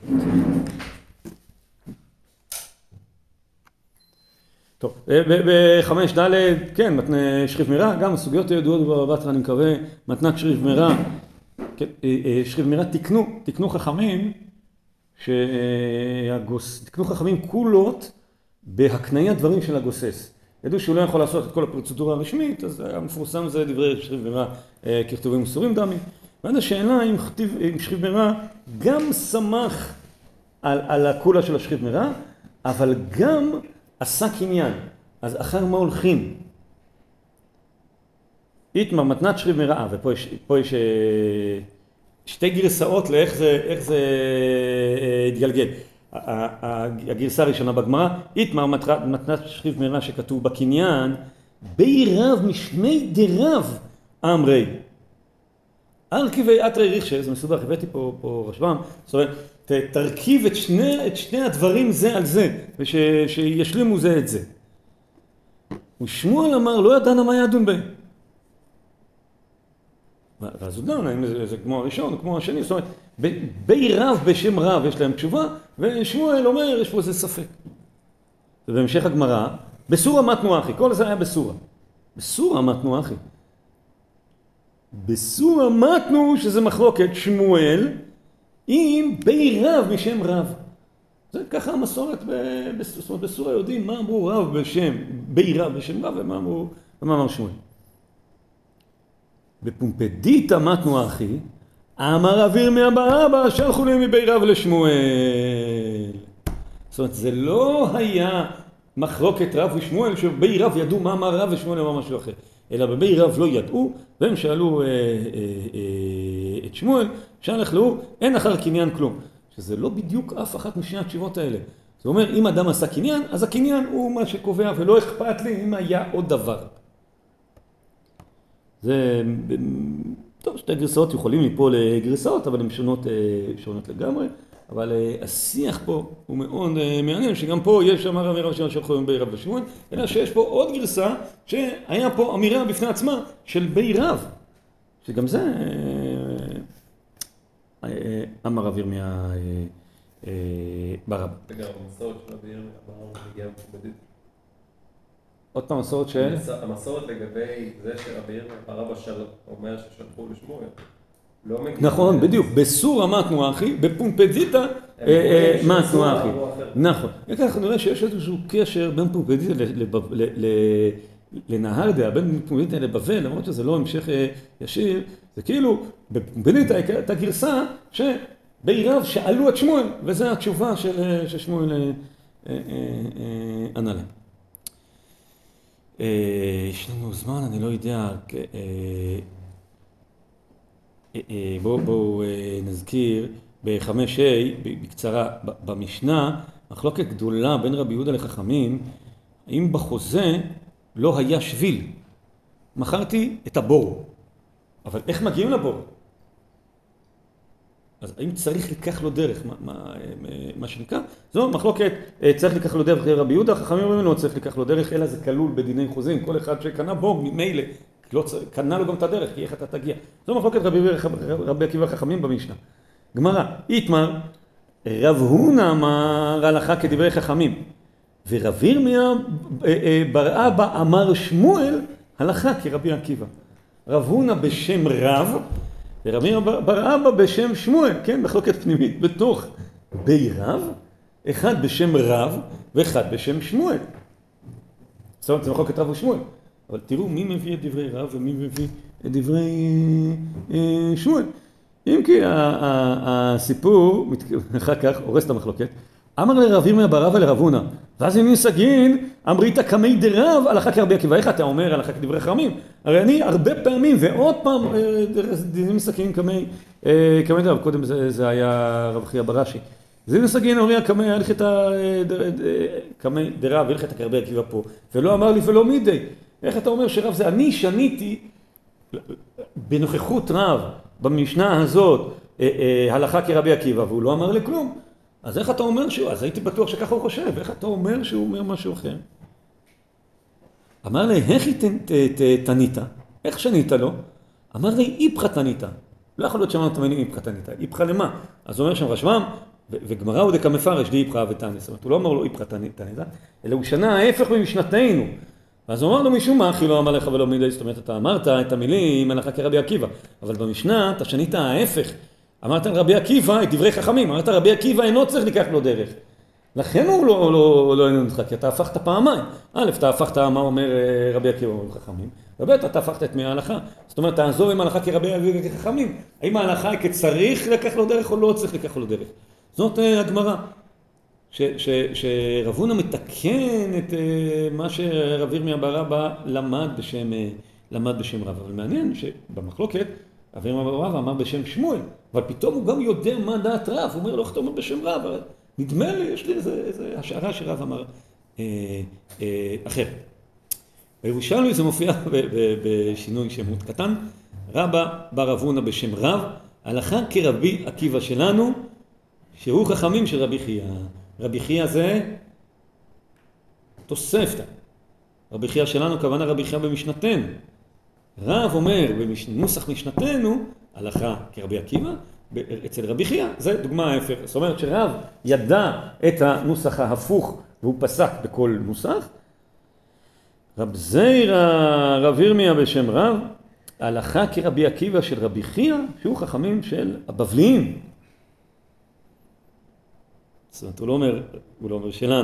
טוב, בחמש ד' כן, שכיב מרע, גם הסוגיות הידועות בבבא בתרא, אני מקווה, מתנת שכיב מרע, שכיב מרע תקנו, תקנו חכמים, תקנו חכמים כולות בהקניית דברים של הגוסס. ידעו שהוא לא יכול לעשות את כל הפרוצדורה הרשמית, אז היה מפורסם זה דברי שכיב מרע ככתובים וסורים דמי. ואז השאלה אם, אם שכיב מרע גם שמח על, על הקולה של השכיב מרע, אבל גם עשה קניין. אז אחר מה הולכים? איתמר מתנת שכיב מרע, ופה יש, פה יש שתי גרסאות לאיך זה, איך זה התגלגל. הגרסה הראשונה בגמרא, איתמר מתנת שכיב מרע שכתוב בקניין, בי רב משמי דרב אמרי. ארכיבי אתרי ריחשה, זה מסובך, הבאתי פה, פה רשב"ם, זאת אומרת, תרכיב את שני, את שני הדברים זה על זה, ושישלימו זה את זה. ושמואל אמר, לא ידענה מה ידון בהם. ואז הוא דן, האם זה, זה כמו הראשון, כמו השני, זאת אומרת, בי רב בשם רב יש להם תשובה, ושמואל אומר, יש פה איזה ספק. ובהמשך הגמרא, בסורה מתנו אחי, כל זה היה בסורה. בסורה מתנו אחי. בסורה מתנו שזה מחלוקת שמואל, עם בי רב משם רב. זה ככה המסורת, זאת אומרת, בסורה יודעים מה אמרו רב בשם, בי רב בשם רב, ומה אמרו, ומה אמר שמואל. בפומפדיתא מתנו אחי, אמר אביר מאבא אבא, שלחו לי מבי רב לשמואל. זאת אומרת, זה לא היה מחלוקת רב ושמואל, שבי רב ידעו מה אמר רב ושמואל אמר משהו אחר. אלא בבי רב לא ידעו, והם שאלו אה, אה, אה, את שמואל, שלח לו, אין אחר קניין כלום. שזה לא בדיוק אף אחת משני התשובות האלה. זאת אומרת, אם אדם עשה קניין, אז הקניין הוא מה שקובע, ולא אכפת לי אם היה עוד דבר. זה, טוב, שתי גרסאות יכולים ליפול לגרסאות, אבל הן שונות, שונות לגמרי. אבל השיח פה הוא מאוד מעניין, שגם פה יש אמר אמירה שלחו עם בי רב ושמואל, אלא שיש פה עוד גרסה שהיה פה אמירה בפני עצמה של בי רב, שגם זה אמר אביר מה ברב. וגם המסורת של אביר אמר הגיעה מפומדית. עוד פעם המסורת של? המסורת לגבי זה שאביר הרב אומר ששלחו לשמואל. נכון, בדיוק, בסורה מתנו אחי, בפומפדיתא מתנו אחי. נכון. וכך נראה שיש איזשהו קשר בין פומפדיתא לנהרדעא, בין פומפדיתא לבבל, למרות שזה לא המשך ישיר, זה כאילו, בפומפדיתא הייתה גרסה שבי רב שאלו את שמואל, וזו התשובה ששמואל ענה להם. יש לנו זמן, אני לא יודע, בואו בוא, נזכיר בחמש A, בקצרה, במשנה, מחלוקת גדולה בין רבי יהודה לחכמים, אם בחוזה לא היה שביל. מכרתי את הבור, אבל איך מגיעים לבור? אז האם צריך לקח לו דרך, מה, מה, מה שנקרא? זו מחלוקת, צריך לקח לו דרך רבי יהודה, חכמים אומרים לא צריך לקח לו דרך, אלא זה כלול בדיני חוזים, כל אחד שקנה בור ממילא, לא קנה לו גם את הדרך, כי איך אתה תגיע. זו מחלוקת רבי, רבי עקיבא חכמים במשנה. גמרא, איתמר, רב הונא אמר הלכה כדברי חכמים, ורב ירמיה בר אבא אמר שמואל הלכה כרבי עקיבא. רב הונא בשם רב, ורב ירמיה בר אבא בשם שמואל, כן, מחלוקת פנימית בתוך בי רב, אחד בשם רב ואחד בשם שמואל. זאת אומרת, זה מחלוקת רב ושמואל. אבל תראו מי מביא את דברי רב ומי מביא את דברי אה, שמואל. אם כי הסיפור אחר כך הורס את המחלוקת, אמר לרב ירמיה בר אבא לרב הונא, ואז ימין סגין אמרית קמי דרב הלכה כרבי עקיבא. איך אתה אומר הלכה כדברי חכמים? הרי אני הרבה פעמים ועוד פעם ימין סגין קמי קמי דרב, קודם זה, זה היה רב חייא בראשי. ימין סגין אמריה קמי הלכתה קמי דרב הלכתה כרבי עקיבא פה, ולא אמר לי ולא מידי. איך אתה אומר שרב זה? אני שניתי בנוכחות רב במשנה הזאת הלכה כרבי עקיבא, והוא לא אמר לי כלום. אז איך אתה אומר שהוא? אז הייתי בטוח שככה הוא חושב. איך אתה אומר שהוא אומר משהו אחר? אמר לי, איך תנית? איך שנית לו? אמר לי, איפכא תנית. לא יכול להיות שאמרנו את המילים איפכא תנית. איפכא למה? אז הוא אומר שם רשב"ם, וגמרא הוא דקא מפרש די איפכא ותניא. זאת אומרת, הוא לא אמר לו איפכא תנית, אלא הוא שנה ההפך ממשנתנו. אז הוא אמר לו משום מה, אחי לא אמר לך ולא מידי. זאת אומרת, אתה אמרת את המילים הלכה כרבי עקיבא, אבל במשנה אתה שנית ההפך. אמרת רבי עקיבא את דברי חכמים, אמרת רבי עקיבא אינו צריך לקח לו דרך. לכן הוא לא, לא, לא עניין אותך, כי אתה הפכת פעמיים. א', אתה הפכת, מה אומר רבי עקיבא וחכמים, וב', אתה הפכת את מי ההלכה. זאת אומרת, תעזור עם ההלכה כרבי עקיבא וכחכמים. האם ההלכה היא כצריך לקח לו דרך או לא צריך לקח לו דרך? זאת הגמרא. ש, ש, שרב הונא מתקן את מה שרב ירמיה בר אבא למד בשם, למד בשם רב. אבל מעניין שבמחלוקת, רב ירמיה בר אבא אמר בשם שמואל, אבל פתאום הוא גם יודע מה דעת רב. הוא אומר לו, איך אתה אומר בשם רב? נדמה לי, יש לי איזה, איזה השערה שרב אמר אה, אה, אחר. בירושלמי זה מופיע ב, ב, בשינוי שמות קטן. רבא בר רב הונא בשם רב, הלכה כרבי עקיבא שלנו, שהוא חכמים של רבי חייא. רבי חייא זה תוספתא. רבי חייא שלנו, כוונה רבי חייא במשנתנו. רב אומר בנוסח משנתנו, הלכה כרבי עקיבא, אצל רבי חייא, זה דוגמה ההפך. זאת אומרת שרב ידע את הנוסח ההפוך והוא פסק בכל נוסח. רב זיירא רב ירמיה בשם רב, הלכה כרבי עקיבא של רבי חייא, שהוא חכמים של הבבליים. זאת אומרת, הוא לא אומר, הוא לא אומר שלנו.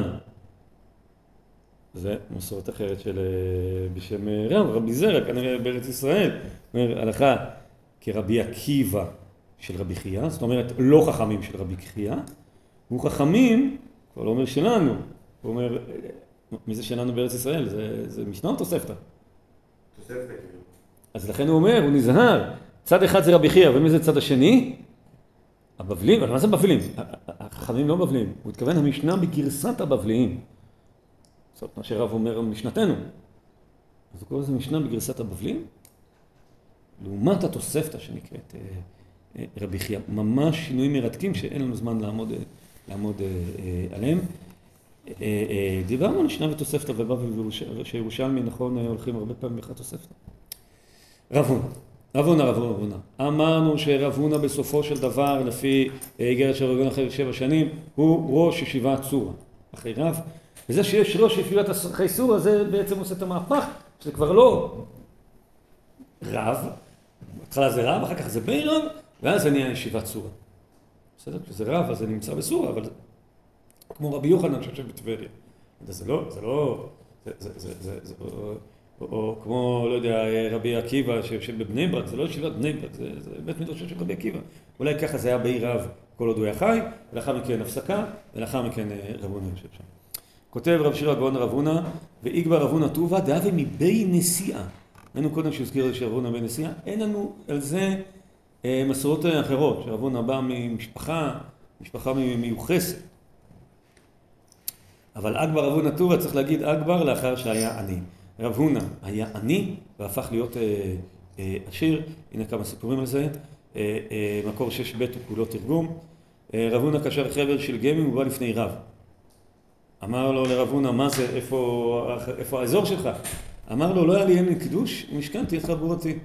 זה מסורת אחרת של בשם רב, רבי זיירא, כנראה בארץ ישראל. הוא אומר, הלכה כרבי עקיבא של רבי חייא, זאת אומרת, לא חכמים של רבי חייא. הוא חכמים, הוא לא אומר שלנו. הוא אומר, מי זה שלנו בארץ ישראל? זה, זה משנה או תוספתא? תוספתא. אז לכן הוא אומר, הוא נזהר. צד אחד זה רבי חייא, ומי זה צד השני? הבבלים, אבל מה זה בבלים? החכמים לא בבלים. הוא התכוון המשנה בגרסת הבבליים. זאת מה שרב אומר משנתנו. אז הוא קורא לזה משנה בגרסת הבבלים. לעומת התוספתא שנקראת רבי חייא. ממש שינויים מרתקים שאין לנו זמן לעמוד, לעמוד עליהם. דיברנו על משנה ותוספתא ובבלי שירושלמי, נכון, הולכים הרבה פעמים באחד תוספתא. רב הונא. רב הונא, רב הונא. אמרנו שרב הונא בסופו של דבר, לפי איגרת של רב הונא אחרי שבע שנים, הוא ראש ישיבת צורה, אחרי רב. וזה שיש ראש ישיבת אחרי צורה, זה בעצם עושה את המהפך, שזה כבר לא רב, בהתחלה זה רב, אחר כך זה בין רב, ואז זה נהיה ישיבת צורה. בסדר? כשזה רב, אז זה נמצא בסורה, אבל כמו רבי יוחנן שיושב בטבריה. זה לא, זה לא, זה, זה, זה, זה, זה, או, או כמו, לא יודע, רבי עקיבא שיושב בבני ברק, זה לא ישיבת בני ברק, זה, זה בית מדרשו של רבי עקיבא. אולי ככה זה היה בעיר רב כל עוד הוא היה חי, ולאחר מכן הפסקה, ולאחר מכן רב הונא יושב שם. כותב רב שירא גאון רב הונא, ואיגבר רב הונא טובה, דהווה מבי נשיאה. היינו קודם שהזכיר שרב הונא בן נשיאה, אין לנו על זה אה, מסורות אחרות, שרב הונא בא ממשפחה, משפחה מיוחסת. אבל אגבר רב הונא טובה צריך להגיד אגבר לאחר שהיה עני. רב הונא היה עני והפך להיות אה, אה, עשיר, הנה כמה סיפורים על זה. אה, אה, מקור שש ב' הוא כולו תרגום. אה, רב הונא קשר חבל של גמים, הוא בא לפני רב. אמר לו לרב הונא, מה זה, איפה, איפה האזור שלך? אמר לו, לא היה לי אין קידוש, ומשכנתי את חברותי.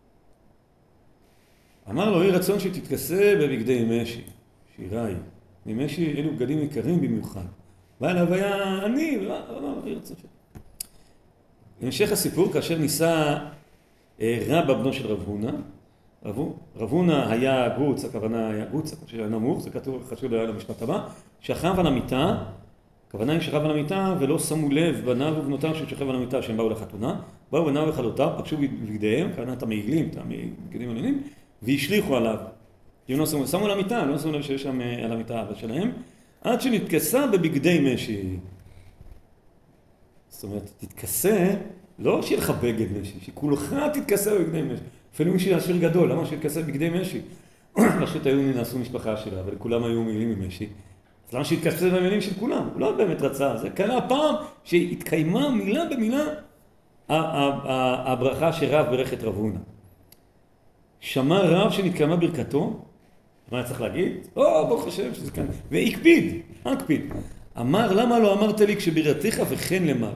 אמר לו, יהי רצון שתתכסה בבגדי משי, שיראי. משי אלו בגדים יקרים במיוחד. בא אליו היה עני, ואמר, יהי רצון שתתכסה. המשך הסיפור, כאשר ניסה רבא בנו של רב הונא, רב הונא היה גוץ, הכוונה היה גוץ, שהיה נמוך, זה כתוב, חשוב היה למשפט הבא, שכב על המיטה, הכוונה היא שכב על המיטה ולא שמו לב בניו ובנותיו ששכב על המיטה שהם באו לחתונה, באו בניו וחלותיו, פגשו בגדיהם, כוונה את המעילים, את הבגדים עליונים, והשליחו עליו. הם לא שמו, שמו על המיטה, הם לא שמו לב שיש שם על המיטה אבא שלהם, עד שנתכסה בבגדי משי. זאת אומרת, תתכסה, לא שיהיה לך בגד משי, שכולך תתכסה בבגדי משי. אפילו מי שיהיה עשיר גדול, למה שיתכסה בבגדי משי? פשוט היו נעשו משפחה שלה, אבל כולם היו מעילים ממשי. אז למה שהתכסה במילים של כולם? הוא לא באמת רצה, זה קרה פעם שהתקיימה מילה במילה הברכה שרב ברך את רב הונא. שמע רב שנתקיימה ברכתו, מה צריך להגיד? או, ברוך השם שזה כאן, והקפיד, הקפיד. אמר, למה לא אמרת לי כשבירתך וכן למר?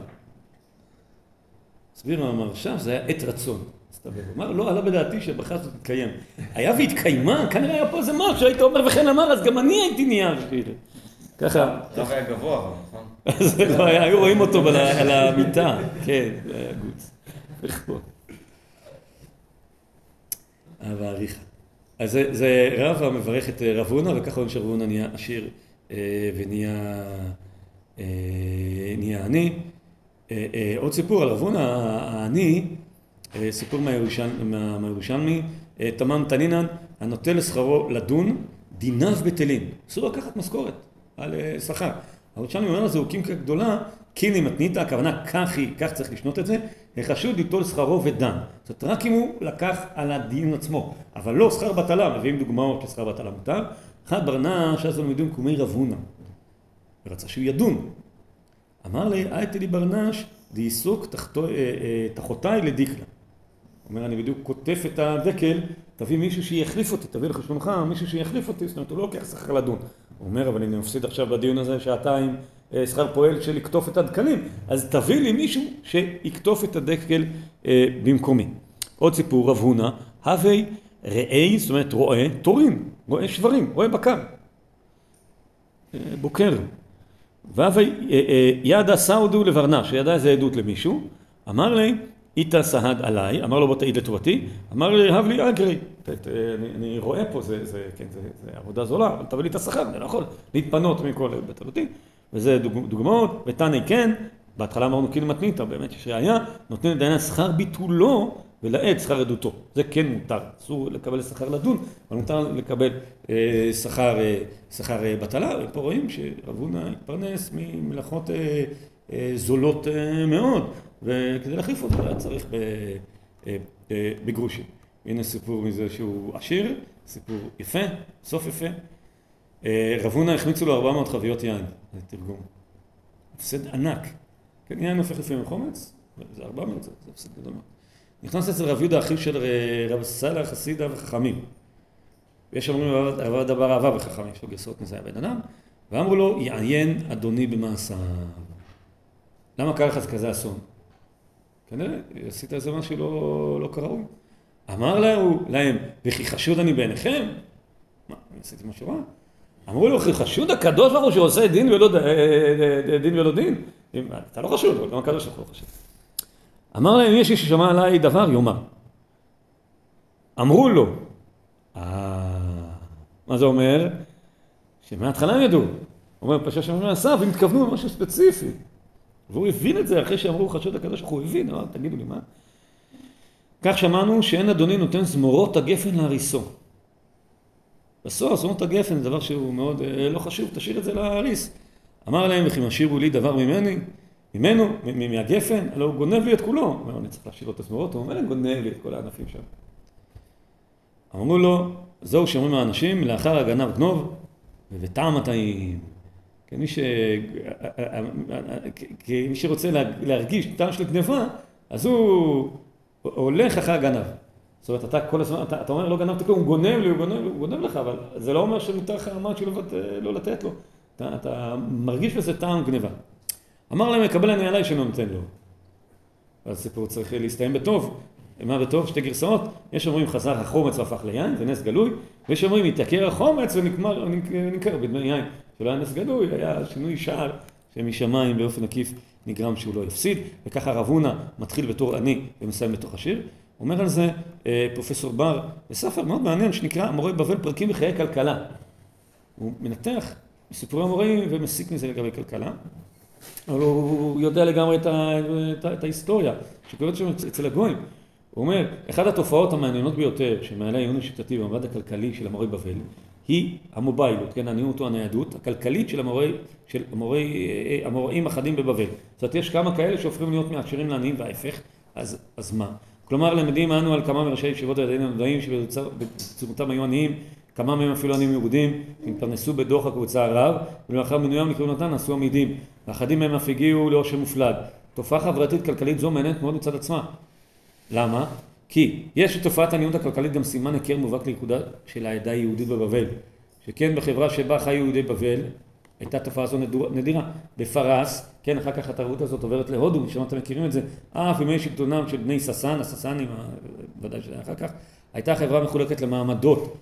הסביר מה אמר שם, זה היה עת רצון. אמר, לא, עלה בדעתי שהברכה הזאת תתקיים. היה והתקיימה, כנראה היה פה איזה משהו, שהיית אומר וכן למר, אז גם אני הייתי נהיה שיר. ככה. זה היה גבוה, נכון? אז היו רואים אותו על המיטה, כן, זה היה גוץ. אבל עריכה. אז זה רב המברך את רב הונא, וככה הוא שרב הונא נהיה עשיר ונהיה נהיה עני. עוד סיפור על רב הונא העני, סיפור מהירושלמי, תמם תנינן, הנוטה לשכרו לדון, דיניו בטלים. אסור לקחת משכורת על שכר. הירושלמי אומר לזה, הוא קימקה גדולה, קיני מתניתא, הכוונה כך היא, כך צריך לשנות את זה, חשוד ליטול שכרו ודן. זאת רק אם הוא לקח על הדין עצמו, אבל לא שכר בטלה, מביאים דוגמאות ששכר בטלה מותר. אחד ברנש, אז לומדים קומי רב הונא, ורצה שהוא ידון. אמר לי, הייתי לי ברנש, דייסוק תחותיי לדיקלה. אומר, אני בדיוק כותף את הדקל, תביא מישהו שיחליף אותי, תביא לחשבונך, מישהו שיחליף אותי, זאת אומרת, הוא לא לוקח שכר לדון. הוא אומר, אבל אני מפסיד עכשיו בדיון הזה שעתיים שכר פועל של לקטוף את הדקלים, אז תביא לי מישהו שיקטוף את הדקל במקומי. עוד סיפור, רב הונא, הווי ראי, זאת אומרת, רואה תורים, רואה שברים, רואה בקר, בוקר. והווי ידע סעודו לברנש, שידע איזה עדות למישהו, אמר לי, איתה סהד עליי, אמר לו בוא תעיד לטובתי, אמר לי, הב לי אגרי, אני רואה פה, זה עבודה זולה, אבל תביא לי את השכר, אני לא יכול להתפנות מכל בטלותי, וזה דוגמאות, ותני כן, בהתחלה אמרנו קיני מתניתא, באמת יש ראיה, נותנים לדיינה שכר ביטולו ולעד שכר עדותו, זה כן מותר, אסור לקבל שכר לדון, אבל מותר לקבל שכר, שכר בטלה, ופה רואים שרב הונא התפרנס ממלאכות זולות מאוד, וכדי להחליף אותו היה צריך בגרושים. הנה סיפור מזה שהוא עשיר, סיפור יפה, סוף יפה. רב הונא החמיצו לו ארבע מאות חביות יין, זה תרגום. הפסד ענק. כן, יין הופך לפעמים חומץ, זה ארבע מאות, זה הפסד גדול מאוד. נכנס אצל רב יהודה, אחיו של רב סלע, חסידה וחכמים. ויש אומרים רב דבר אהבה וחכמים, יש לו גרסאות מזה הבן אדם, ואמרו לו, יעיין אדוני במעשיו. למה קרה לך כזה אסון? כנראה, עשית איזה משהו לא, לא קראוי. אמר להו, להם, וכי חשוד אני בעיניכם? מה, אני עשיתי משהו רע? אמרו לו, וכי חשוד הקדוש ברוך הוא שעושה דין ולא דין ולא דין? אתה לא חשוד, אבל גם הקדוש ברוך הוא לא חשוד. אמר להם, יש איש ששמע עליי דבר, יאמר. אמרו לו, אה, מה זה אומר? שמההתחלה הם ידעו. הוא אומר, פשע שמונה עשה, והם התכוונו למשהו ספציפי. והוא הבין את זה אחרי שאמרו חשוד הקדוש, הוא הבין, אמר, תגידו לי מה? כך שמענו שאין אדוני נותן זמורות הגפן להריסו. בסוף, זמורות הגפן זה דבר שהוא מאוד לא חשוב, תשאיר את זה להריס. אמר להם, וכי משאירו לי דבר ממני, ממנו, מהגפן, אלא הוא גונב לי את כולו. הוא אומר, אני צריך להשאיר לו את הזמורות, הוא אומר, אני גונב לי את כל הענפים שם. אמרו לו, זהו שאומרים האנשים, לאחר הגנב גנוב, ובטעם הטעים. כמי ש... כמי שרוצה להרגיש טעם של גנבה, אז הוא הולך אחרי הגנב. זאת אומרת, אתה כל הזמן, אתה, אתה אומר, לא גנבתי כלום, הוא גונב לי, הוא גונב, הוא גונב לך, אבל זה לא אומר שמותר לך אמרת שלא לא לתת לו. אתה, אתה מרגיש בזה טעם גנבה. אמר להם, מקבל אני עליי שלא נותן לו. אז הסיפור צריך להסתיים בטוב. מה בטוב? שתי גרסאות. יש אומרים חזר החומץ והפך ליין, זה נס גלוי, ויש אומרים התייקר החומץ ונמכר בדמי יין. שלא היה נס גלוי, היה שינוי שער שמשמיים באופן עקיף נגרם שהוא לא יפסיד, וככה רב הונא מתחיל בתור עני ומסיים בתור עשיר. אומר על זה פרופסור בר בספר מאוד מעניין שנקרא המורה בבל פרקים בחיי כלכלה. הוא מנתח סיפורי המוראים ומסיק מזה לגבי כלכלה, אבל הוא יודע לגמרי את, ה, את, ה, את ההיסטוריה שקורית שם אצל הגויים. הוא אומר, אחת התופעות המעניינות ביותר שמעלה העיון השיטתי במעמד הכלכלי של המורה בבל היא המוביילות, כן, הניעות או הניידות הכלכלית של המורי, של המורי, המוראים אחדים בבבל. זאת אומרת, יש כמה כאלה שהופכים להיות מעשירים לעניים וההפך, אז, אז מה? כלומר, למדים אנו על כמה מראשי ישיבות הידיים הנודעים שבצורתם היו עניים, כמה מהם אפילו עניים יהודים, שהתפרנסו בדוח הקבוצה הרב, ולאחר מינויים לכהונתן עשו עמידים, ואחדים מהם אף הגיעו לעושר מופלג. תופעה חברתית כלכלית זו מעניינת מאוד מצד עצמה. למה? כי יש בתופעת העניות הכלכלית גם סימן הכר מובהק לייחודה של העדה היהודית בבבל, שכן בחברה שבה חיו יהודי בבל, הייתה תופעה זו נדירה. בפרס, כן, אחר כך התרבות הזאת עוברת להודו, משם אתם מכירים את זה, אף ימי שלטונם של בני ססן, הססנים, ודאי שזה אחר כך, הייתה חברה מחולקת למעמדות,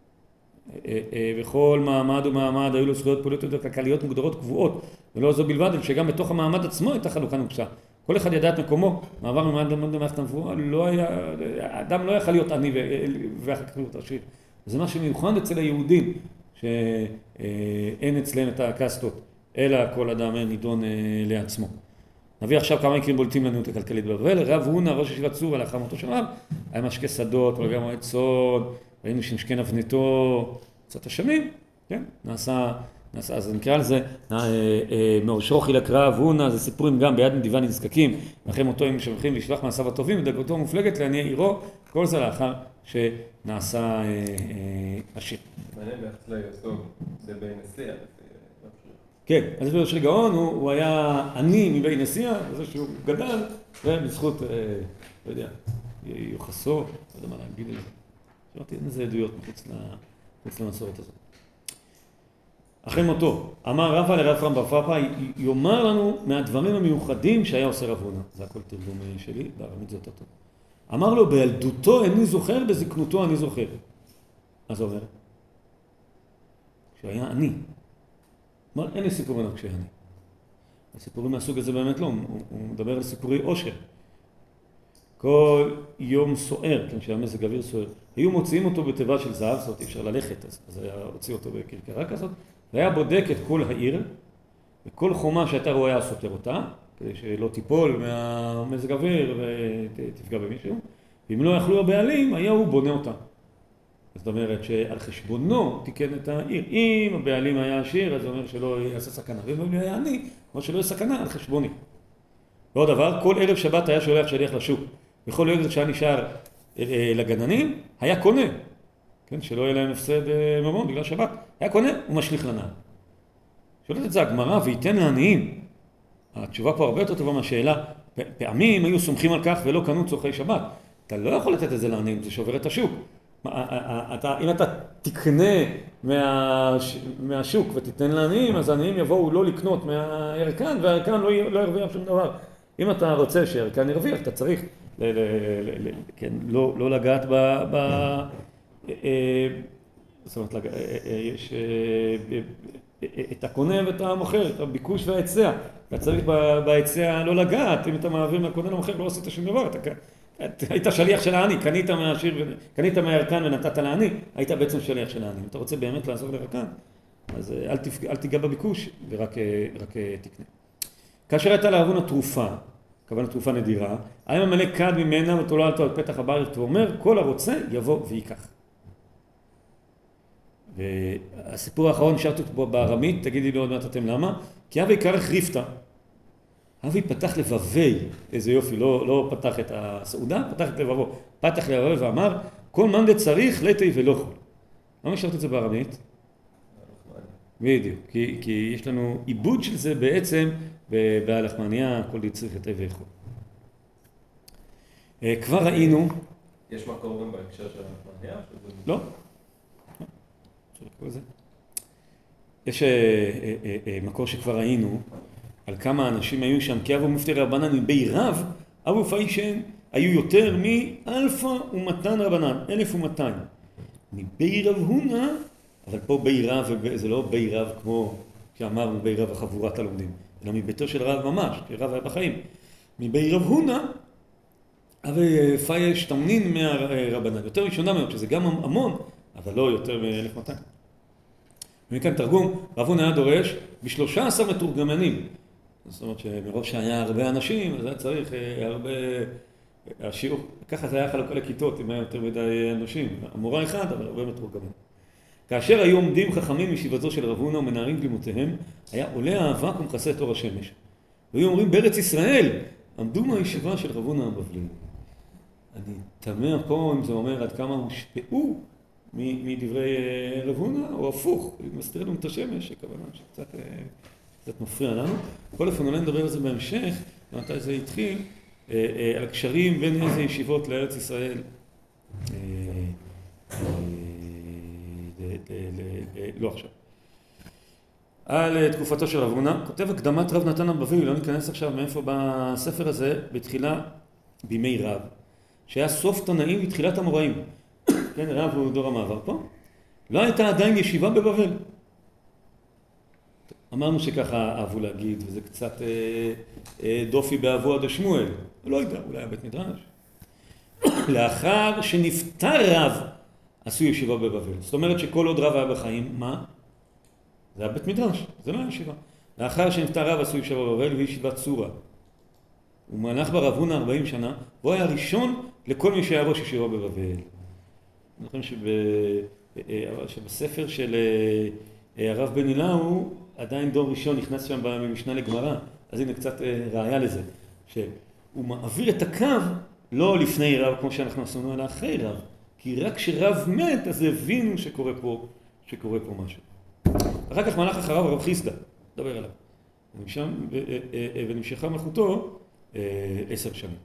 וכל מעמד ומעמד היו לו זכויות פוליטיות וכלכליות מוגדרות קבועות, ולא זו בלבד, שגם בתוך המעמד עצמו הייתה חלוקה נוקשה. כל אחד ידע את מקומו, מעבר ממעמד למערכת הנבואה, לא היה, האדם לא יכל להיות עני ואחר כך להיות עשיר. זה משהו מיוחד אצל היהודים, שאין אצלם את הקסטות, אלא כל אדם נידון לעצמו. נביא עכשיו כמה מקרים בולטים לנו את הכלכלית בבבל. רב הונא, ראש ישיבת צור, לאחר מותו של רב, היה משקה שדות, ולגם מועד סוד, ראינו שמשקה נבנתו, קצת השמים, כן? נעשה, נעשה, אז נקרא לזה, מאושרו חילק רב הונא, זה סיפורים גם ביד נדיבה נזקקים, אחרי מותו הם משבחים לשלוח מעשיו הטובים, ודאגתו מופלגת לעניי עירו, כל זה לאחר שנעשה עשיר. מעניין ביחס ליוסוב, זה בין נשיאה. כן, אז הסבר של גאון הוא, הוא היה עני מבין נשיאה, בזה שהוא גדל, ובזכות, אה, לא יודע, יוחסו, לא יודע מה להגיד על זה. שמעתי, אין איזה עדויות מחוץ, ל, מחוץ למסורת הזאת. אחרי מותו, אמר רבא לרב רם בר פפא, יאמר לנו מהדברים המיוחדים שהיה עושה רב הונא. זה הכל תרגום שלי, בארמית זה יותר טוב. אמר לו, בילדותו איני זוכר, בזקנותו אני זוכר. מה זה אומר? כשהיה עני. כלומר, אין לי סיפור עליו כשאני. הסיפורים מהסוג הזה באמת לא, הוא, הוא מדבר על סיפורי עושר. כל יום סוער, כן, שהיה מזג אוויר סוער, היו מוציאים אותו בתיבה של זהב, זאת אומרת, אי אפשר ללכת, אז, אז היה הוציא אותו בקרקרה כזאת, והיה בודק את כל העיר, וכל חומה שהייתה רואה היה סותר אותה, כדי שלא תיפול מהמזג אוויר ותפגע במישהו, ואם לא יכלו הבעלים, היה הוא בונה אותה. זאת אומרת שעל חשבונו תיקן את העיר. אם הבעלים היה עשיר, אז זה אומר שלא יעשה סכנה. ואם הוא היה עני, כמו שלא יהיה סכנה, על חשבוני. ועוד דבר, כל ערב שבת היה שולח שליח לשוק. בכל ערב שהיה נשאר לגננים, היה קונה. כן, שלא יהיה להם הפסד ממון בגלל שבת. היה קונה, הוא משליך לנעל. שואלת את זה הגמרא, וייתן לעניים. התשובה פה הרבה יותר טובה מהשאלה. פעמים היו סומכים על כך ולא קנו צורכי שבת. אתה לא יכול לתת את זה לעניים, זה שובר את השוק. אתה, אם אתה תקנה מה, מהשוק ותיתן לעניים, אז העניים יבואו לא לקנות מהערכן, והערכן לא, לא ירוויח שום דבר. אם אתה רוצה שהערכן ירוויח, אתה צריך ל, ל, ל, ל, כן, לא, לא לגעת ב... ב אה, זאת אומרת, לג, אה, יש אה, את הקונה ואת המוכר, את הביקוש וההיצע. אתה צריך בהיצע לא לגעת, אם אתה מעביר מהקונה למוכר, לא עשית שום דבר. אתה, היית שליח של העני, קנית מהעשיר, קנית מהערכן ונתת לעני, היית בעצם שליח של העני. אם אתה רוצה באמת לעזור לערכן, אז אל, תפג, אל תיגע בביקוש ורק רק תקנה. כאשר הייתה לרב הונא תרופה, כוונה תרופה נדירה, היה ממלא כד ממנה ותולה אותו על פתח הבית ואומר, כל הרוצה יבוא ויקח. והסיפור האחרון נשארתי פה בארמית, תגידי לי עוד מעט אתם למה, כי אבי כרך ריפתא. אבי פתח לבבי, איזה יופי, לא, לא פתח את הסעודה, פתח את לבבו, פתח לבבי ואמר, כל מאן דצריך ליטי ולא יכול. למה נשארת את זה בארמית? בדיוק, כי, כי יש לנו עיבוד של זה בעצם בהלחמניה, כל דצריך ליטי ויכול. כבר ראינו... יש מקור גם בהקשר של ההלחמניה? לא. יש מקור שכבר ראינו, על כמה אנשים היו שם, כי אבו מופתי רבנן מבי רב, אבו פיישן היו יותר מאלפא ומתן רבנן, אלף ומתיים. מבי רב הונא, אבל פה בי רב, זה לא בי רב כמו שאמרנו, בי רב החבורת הלומדים, אלא מביתו של רב ממש, כי רב היה בחיים. מבי רב הונא, אבו פייש תמנין מהרבנן, יותר ראשונה מאוד, שזה גם המון, אבל לא יותר מ-אלף ומאתיים. ומכאן תרגום, רב הונא היה דורש ב-שלושה עשר מתורגמנים. זאת אומרת שמרוב שהיה הרבה אנשים, אז היה צריך הרבה... השיעור, ככה זה היה חלוקה לכיתות, אם היה יותר מדי אנשים. המורה אחד, אבל הרבה מתורגמנים. כאשר היו עומדים חכמים מישיבתו של רב הונא ומנערים גלימותיהם, היה עולה האבק ומכסה את אור השמש. והיו אומרים, בארץ ישראל, עמדו מהישיבה של רב הונא הבבלי. אני תמה פה אם זה אומר עד כמה הושפעו מדברי רב הונא, או הפוך, מסתיר לנו את השמש, הכוונה שקצת קצת מפריע לנו. בכל אופן, אולי נדבר על זה בהמשך, מתי זה התחיל, על הקשרים בין איזה ישיבות לארץ ישראל, לא עכשיו. על תקופתו של רב הונא, כותב הקדמת רב נתן הבבלי, לא ניכנס עכשיו מאיפה בספר הזה, בתחילה בימי רב, שהיה סוף תנאים בתחילת המוראים. כן, רב הוא דור המעבר פה. לא הייתה עדיין ישיבה בבבל. אמרנו שככה אהבו להגיד, וזה קצת אה, אה, דופי באבו עד השמואל. לא יודע, אולי הבית מדרש. לאחר שנפטר רב, עשו ישיבה בבבל. זאת אומרת שכל עוד רב היה בחיים, מה? זה היה בית מדרש, זה לא היה ישיבה. לאחר שנפטר רב עשו ישיבה בבבל וישיבת צורה. הוא מלך ברב הונא ארבעים שנה, והוא היה הראשון לכל מי שהיה ראש ישיבה בבבל. אני חושב שב... שבספר של הרב בן אילאו, עדיין דור ראשון נכנס שם במשנה לגמרא, אז הנה קצת ראיה לזה, שהוא מעביר את הקו לא לפני רב כמו שאנחנו עשינו, אלא אחרי רב, כי רק כשרב מת אז הבינו שקורה פה, שקורה פה משהו. אחר כך מלך אחריו רב חיסדא, דבר עליו, ונמשך, ונמשכה מלכותו עשר שנים.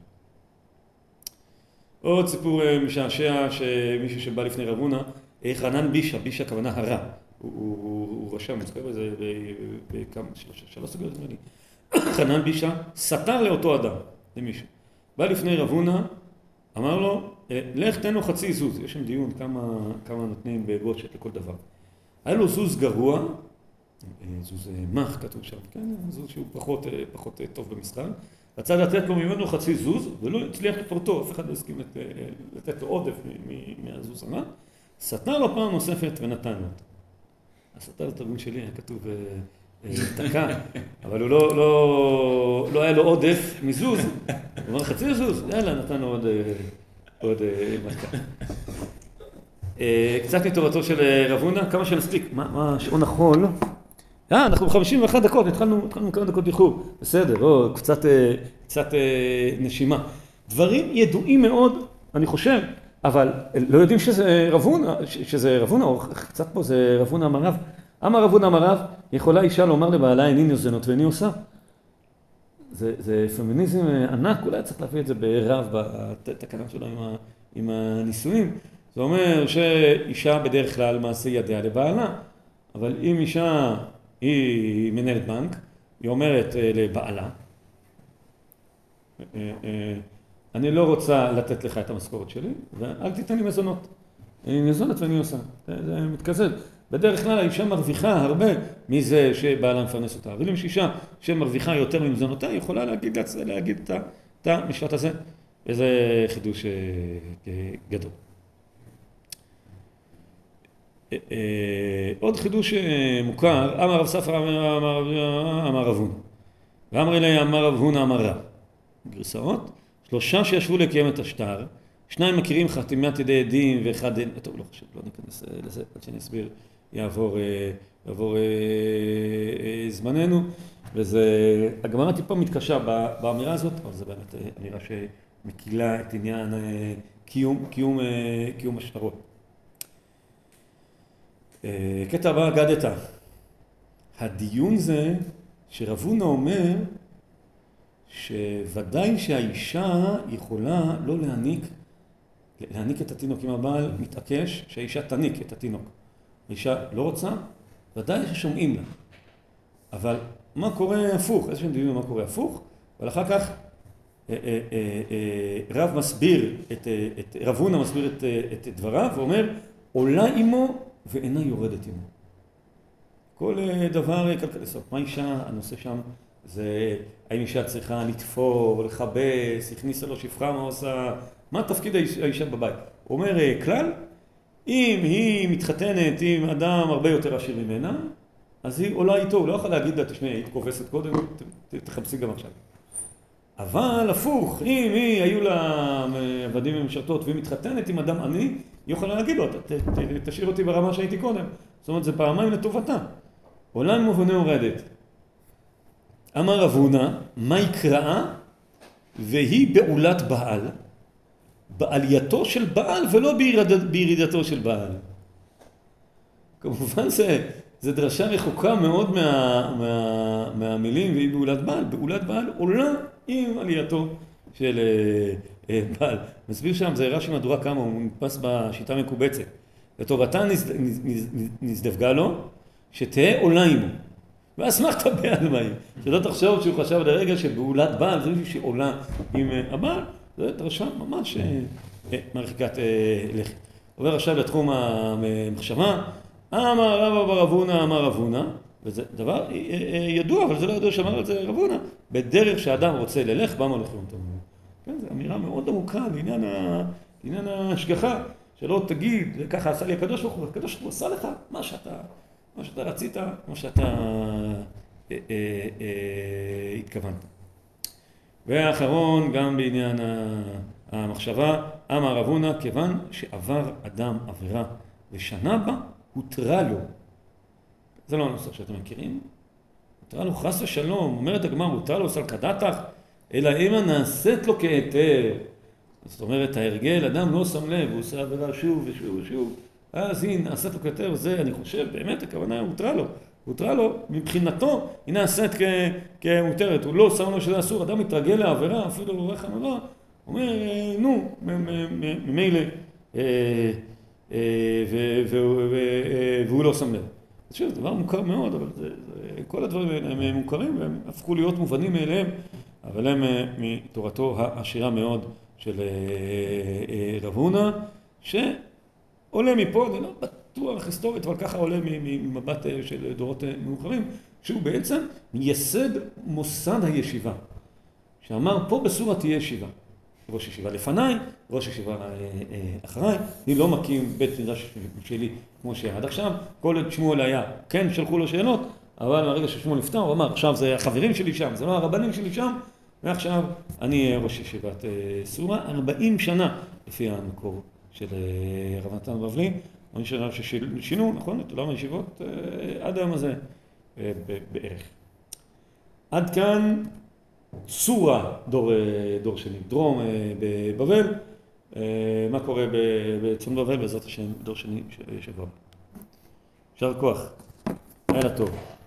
עוד סיפור משעשע שמישהו שבא לפני רב הונא, חנן בישה, בישה הכוונה הרע, הוא, הוא, הוא, הוא רשם, אני זוכר בזה בכמה, שלוש, שלוש סוגיות נראה לי. חנן בישה סתר לאותו אדם, למישהו. בא לפני רב הונא, אמר לו, לך תן לו חצי זוז, יש שם דיון כמה, כמה נותנים בגושת לכל דבר. היה לו זוז גרוע, זוז מח כתוב שם, כן? זוז שהוא פחות, פחות טוב במסחר. רצה לתת לו ממנו חצי זוז, ולא הצליח לפרטו, אף אחד לא הסכים לתת לו עודף מהזוז הרע. סתר לו פעם נוספת ונתן לו אותו. הסתר לתרגום שלי היה כתוב תקע, אבל הוא לא, לא, לא היה לו עודף מזוז, הוא אמר חצי זוז, יאללה, נתן לו עוד, עוד מכה. קצת מתורתו של רב הונא, כמה שנספיק, מה, מה שעון החול? אה, אנחנו ב-חמישים ואחת דקות, התחלנו, התחלנו כמה דקות איחור, בסדר, או, קצת, קצת נשימה. דברים ידועים מאוד, אני חושב, אבל לא יודעים שזה רב הונא, שזה רב הונא, או קצת פה זה רב הונא אמר רב. אמר רב הונא אמר רב, יכולה אישה לומר לבעלה איני נוזנת ואיני עושה. זה, זה פמיניזם ענק, אולי צריך להביא את זה ברב בתקנה שלו עם, ה, עם הנישואים. זה אומר שאישה בדרך כלל מעשה ידיה לבעלה, אבל אם אישה היא מנהלת בנק, היא אומרת לבעלה, אני לא רוצה לתת לך את המשכורת שלי, ואל תיתן לי מזונות. אני מזונת ואני עושה. זה מתקזל. בדרך כלל האישה מרוויחה הרבה מזה שבעלה מפרנס אותה. אבל אם יש אישה שמרוויחה יותר ממזונותה, היא יכולה להגיד, להגיד את המשפט הזה, וזה חידוש גדול. עוד חידוש מוכר, אמר רב ספרא אמר רב הונא. ואמר אלי אמר רב הונא אמר רב. גרסאות. שלושה שישבו לקיים את השטר, שניים מכירים חתימת ידי עדים ואחד... טוב, לא חשוב, לא ניכנס לזה, עד שאני אסביר, יעבור, יעבור זמננו, וזה... הגמרא טיפה מתקשה באמירה הזאת, אבל זה באמת אמירה שמקילה את עניין קיום, קיום, קיום השטרות. קטע הבא, אגדתא. הדיון זה שרב הונא אומר שוודאי שהאישה יכולה לא להעניק, להעניק את התינוק, אם הבעל מתעקש שהאישה תעניק את התינוק. האישה לא רוצה, ודאי ששומעים לה. אבל מה קורה הפוך? איזה שהם דיונים מה קורה הפוך? אבל אחר כך אה, אה, אה, רב מסביר, את, את, רב הונא מסביר את, את דבריו ואומר, עולה עמו ואינה יורדת עמו. כל דבר כלכלי. מה אישה, הנושא שם, זה האם אישה צריכה לתפור, לחבס, הכניסה לו שפחה, מה עושה, מה תפקיד האישה בבית? הוא אומר כלל, אם היא מתחתנת עם אדם הרבה יותר עשיר ממנה, אז היא עולה איתו, הוא לא יכול להגיד לה, תשמעי, היית כובסת קודם, תחפשי גם עכשיו. אבל הפוך, אם היא היו לה עבדים ומשרתות והיא מתחתנת עם אדם עני, היא יכולה להגיד לו, תשאיר אותי ברמה שהייתי קודם. זאת אומרת, זה פעמיים לטובתה. עולה עמו ואינה יורדת. אמר רב הונא, מה יקראה? והיא בעולת בעל, בעלייתו של בעל ולא בירידתו של בעל. כמובן זה, זה דרשה רחוקה מאוד מה, מה, מהמילים, והיא בעולת בעל. בעולת בעל עולה עם עלייתו של אה, בעל. מסביר שם, זה רש"י מהדורה כמה, הוא נתפס בשיטה מקובצת. לטובתה נזדווגה לו, שתהא עולה עמו. ואסמכתא בעלמא, שלא תחשוב שהוא חשב לרגע שבעולת בעל, זה מישהו שעולה עם הבעל, זו דרשה ממש מרחיקת לכת. עובר עכשיו לתחום המחשבה, אמר רבא בר רב הונא אמר רב הונא, וזה דבר ידוע, אבל זה לא ידוע שאמר על זה רב הונא, בדרך שאדם רוצה ללך, במה הולכים אותו. כן, זו אמירה מאוד עמוקה לעניין, לעניין ההשגחה, שלא תגיד, ככה עשה לי הקדוש ברוך הוא, הקדוש ברוך הוא עשה לך מה שאתה, מה שאתה רצית, מה שאתה אה, אה, אה, התכוונת. והאחרון, גם בעניין המחשבה, אמר רב הונא, כיוון שעבר אדם עבירה ושנה בה, הותרה לו. זה לא הנושא שאתם מכירים. הותרה לו חס ושלום, אומרת הגמרא, הותרה לו סלקא-דתך, אלא אם נעשית לו כהיתר. זאת אומרת, ההרגל, אדם לא שם לב, הוא עושה עבירה שוב ושוב ושוב. אז היא נעשית לו כהיתר, זה אני חושב, באמת הכוונה, הותרה לו. הותרה לו, מבחינתו, היא נעשית כמותרת, הוא לא שם לו שזה אסור, אדם מתרגל לעבירה, אפילו לא רכב עבירה, הוא אומר, נו, ממילא, והוא לא שם לב. זה שוב, דבר מוכר מאוד, אבל זה, זה, כל הדברים האלה הם מוכרים, והם הפכו להיות מובנים מאליהם, אבל הם מתורתו העשירה מאוד של רב הונא, שעולה מפה, זה לא בטוח היסטורית, אבל ככה עולה ממבט של דורות מאוחרים, שהוא בעצם מייסד מוסד הישיבה, שאמר פה בסורה תהיה ישיבה. ראש ישיבה לפניי, ראש ישיבה אחריי, אני לא מקים בית מדרש שלי כמו שעד עכשיו, כל עוד שמואל היה, כן שלחו לו שאלות, אבל מהרגע ששמואל נפטר, הוא אמר, עכשיו זה החברים שלי שם, זה לא הרבנים שלי שם, ועכשיו אני ראש ישיבת סורה, ארבעים שנה לפי המקור של רב נתן בבלי, אני חושב ששינו, נכון, את עולם הישיבות עד היום הזה בערך. עד כאן סורה, דור, דור שני, דרום בבבל, מה קורה בצפון בבל, בעזרת השם, דור שני שבוע. יישר כוח, לילה טוב.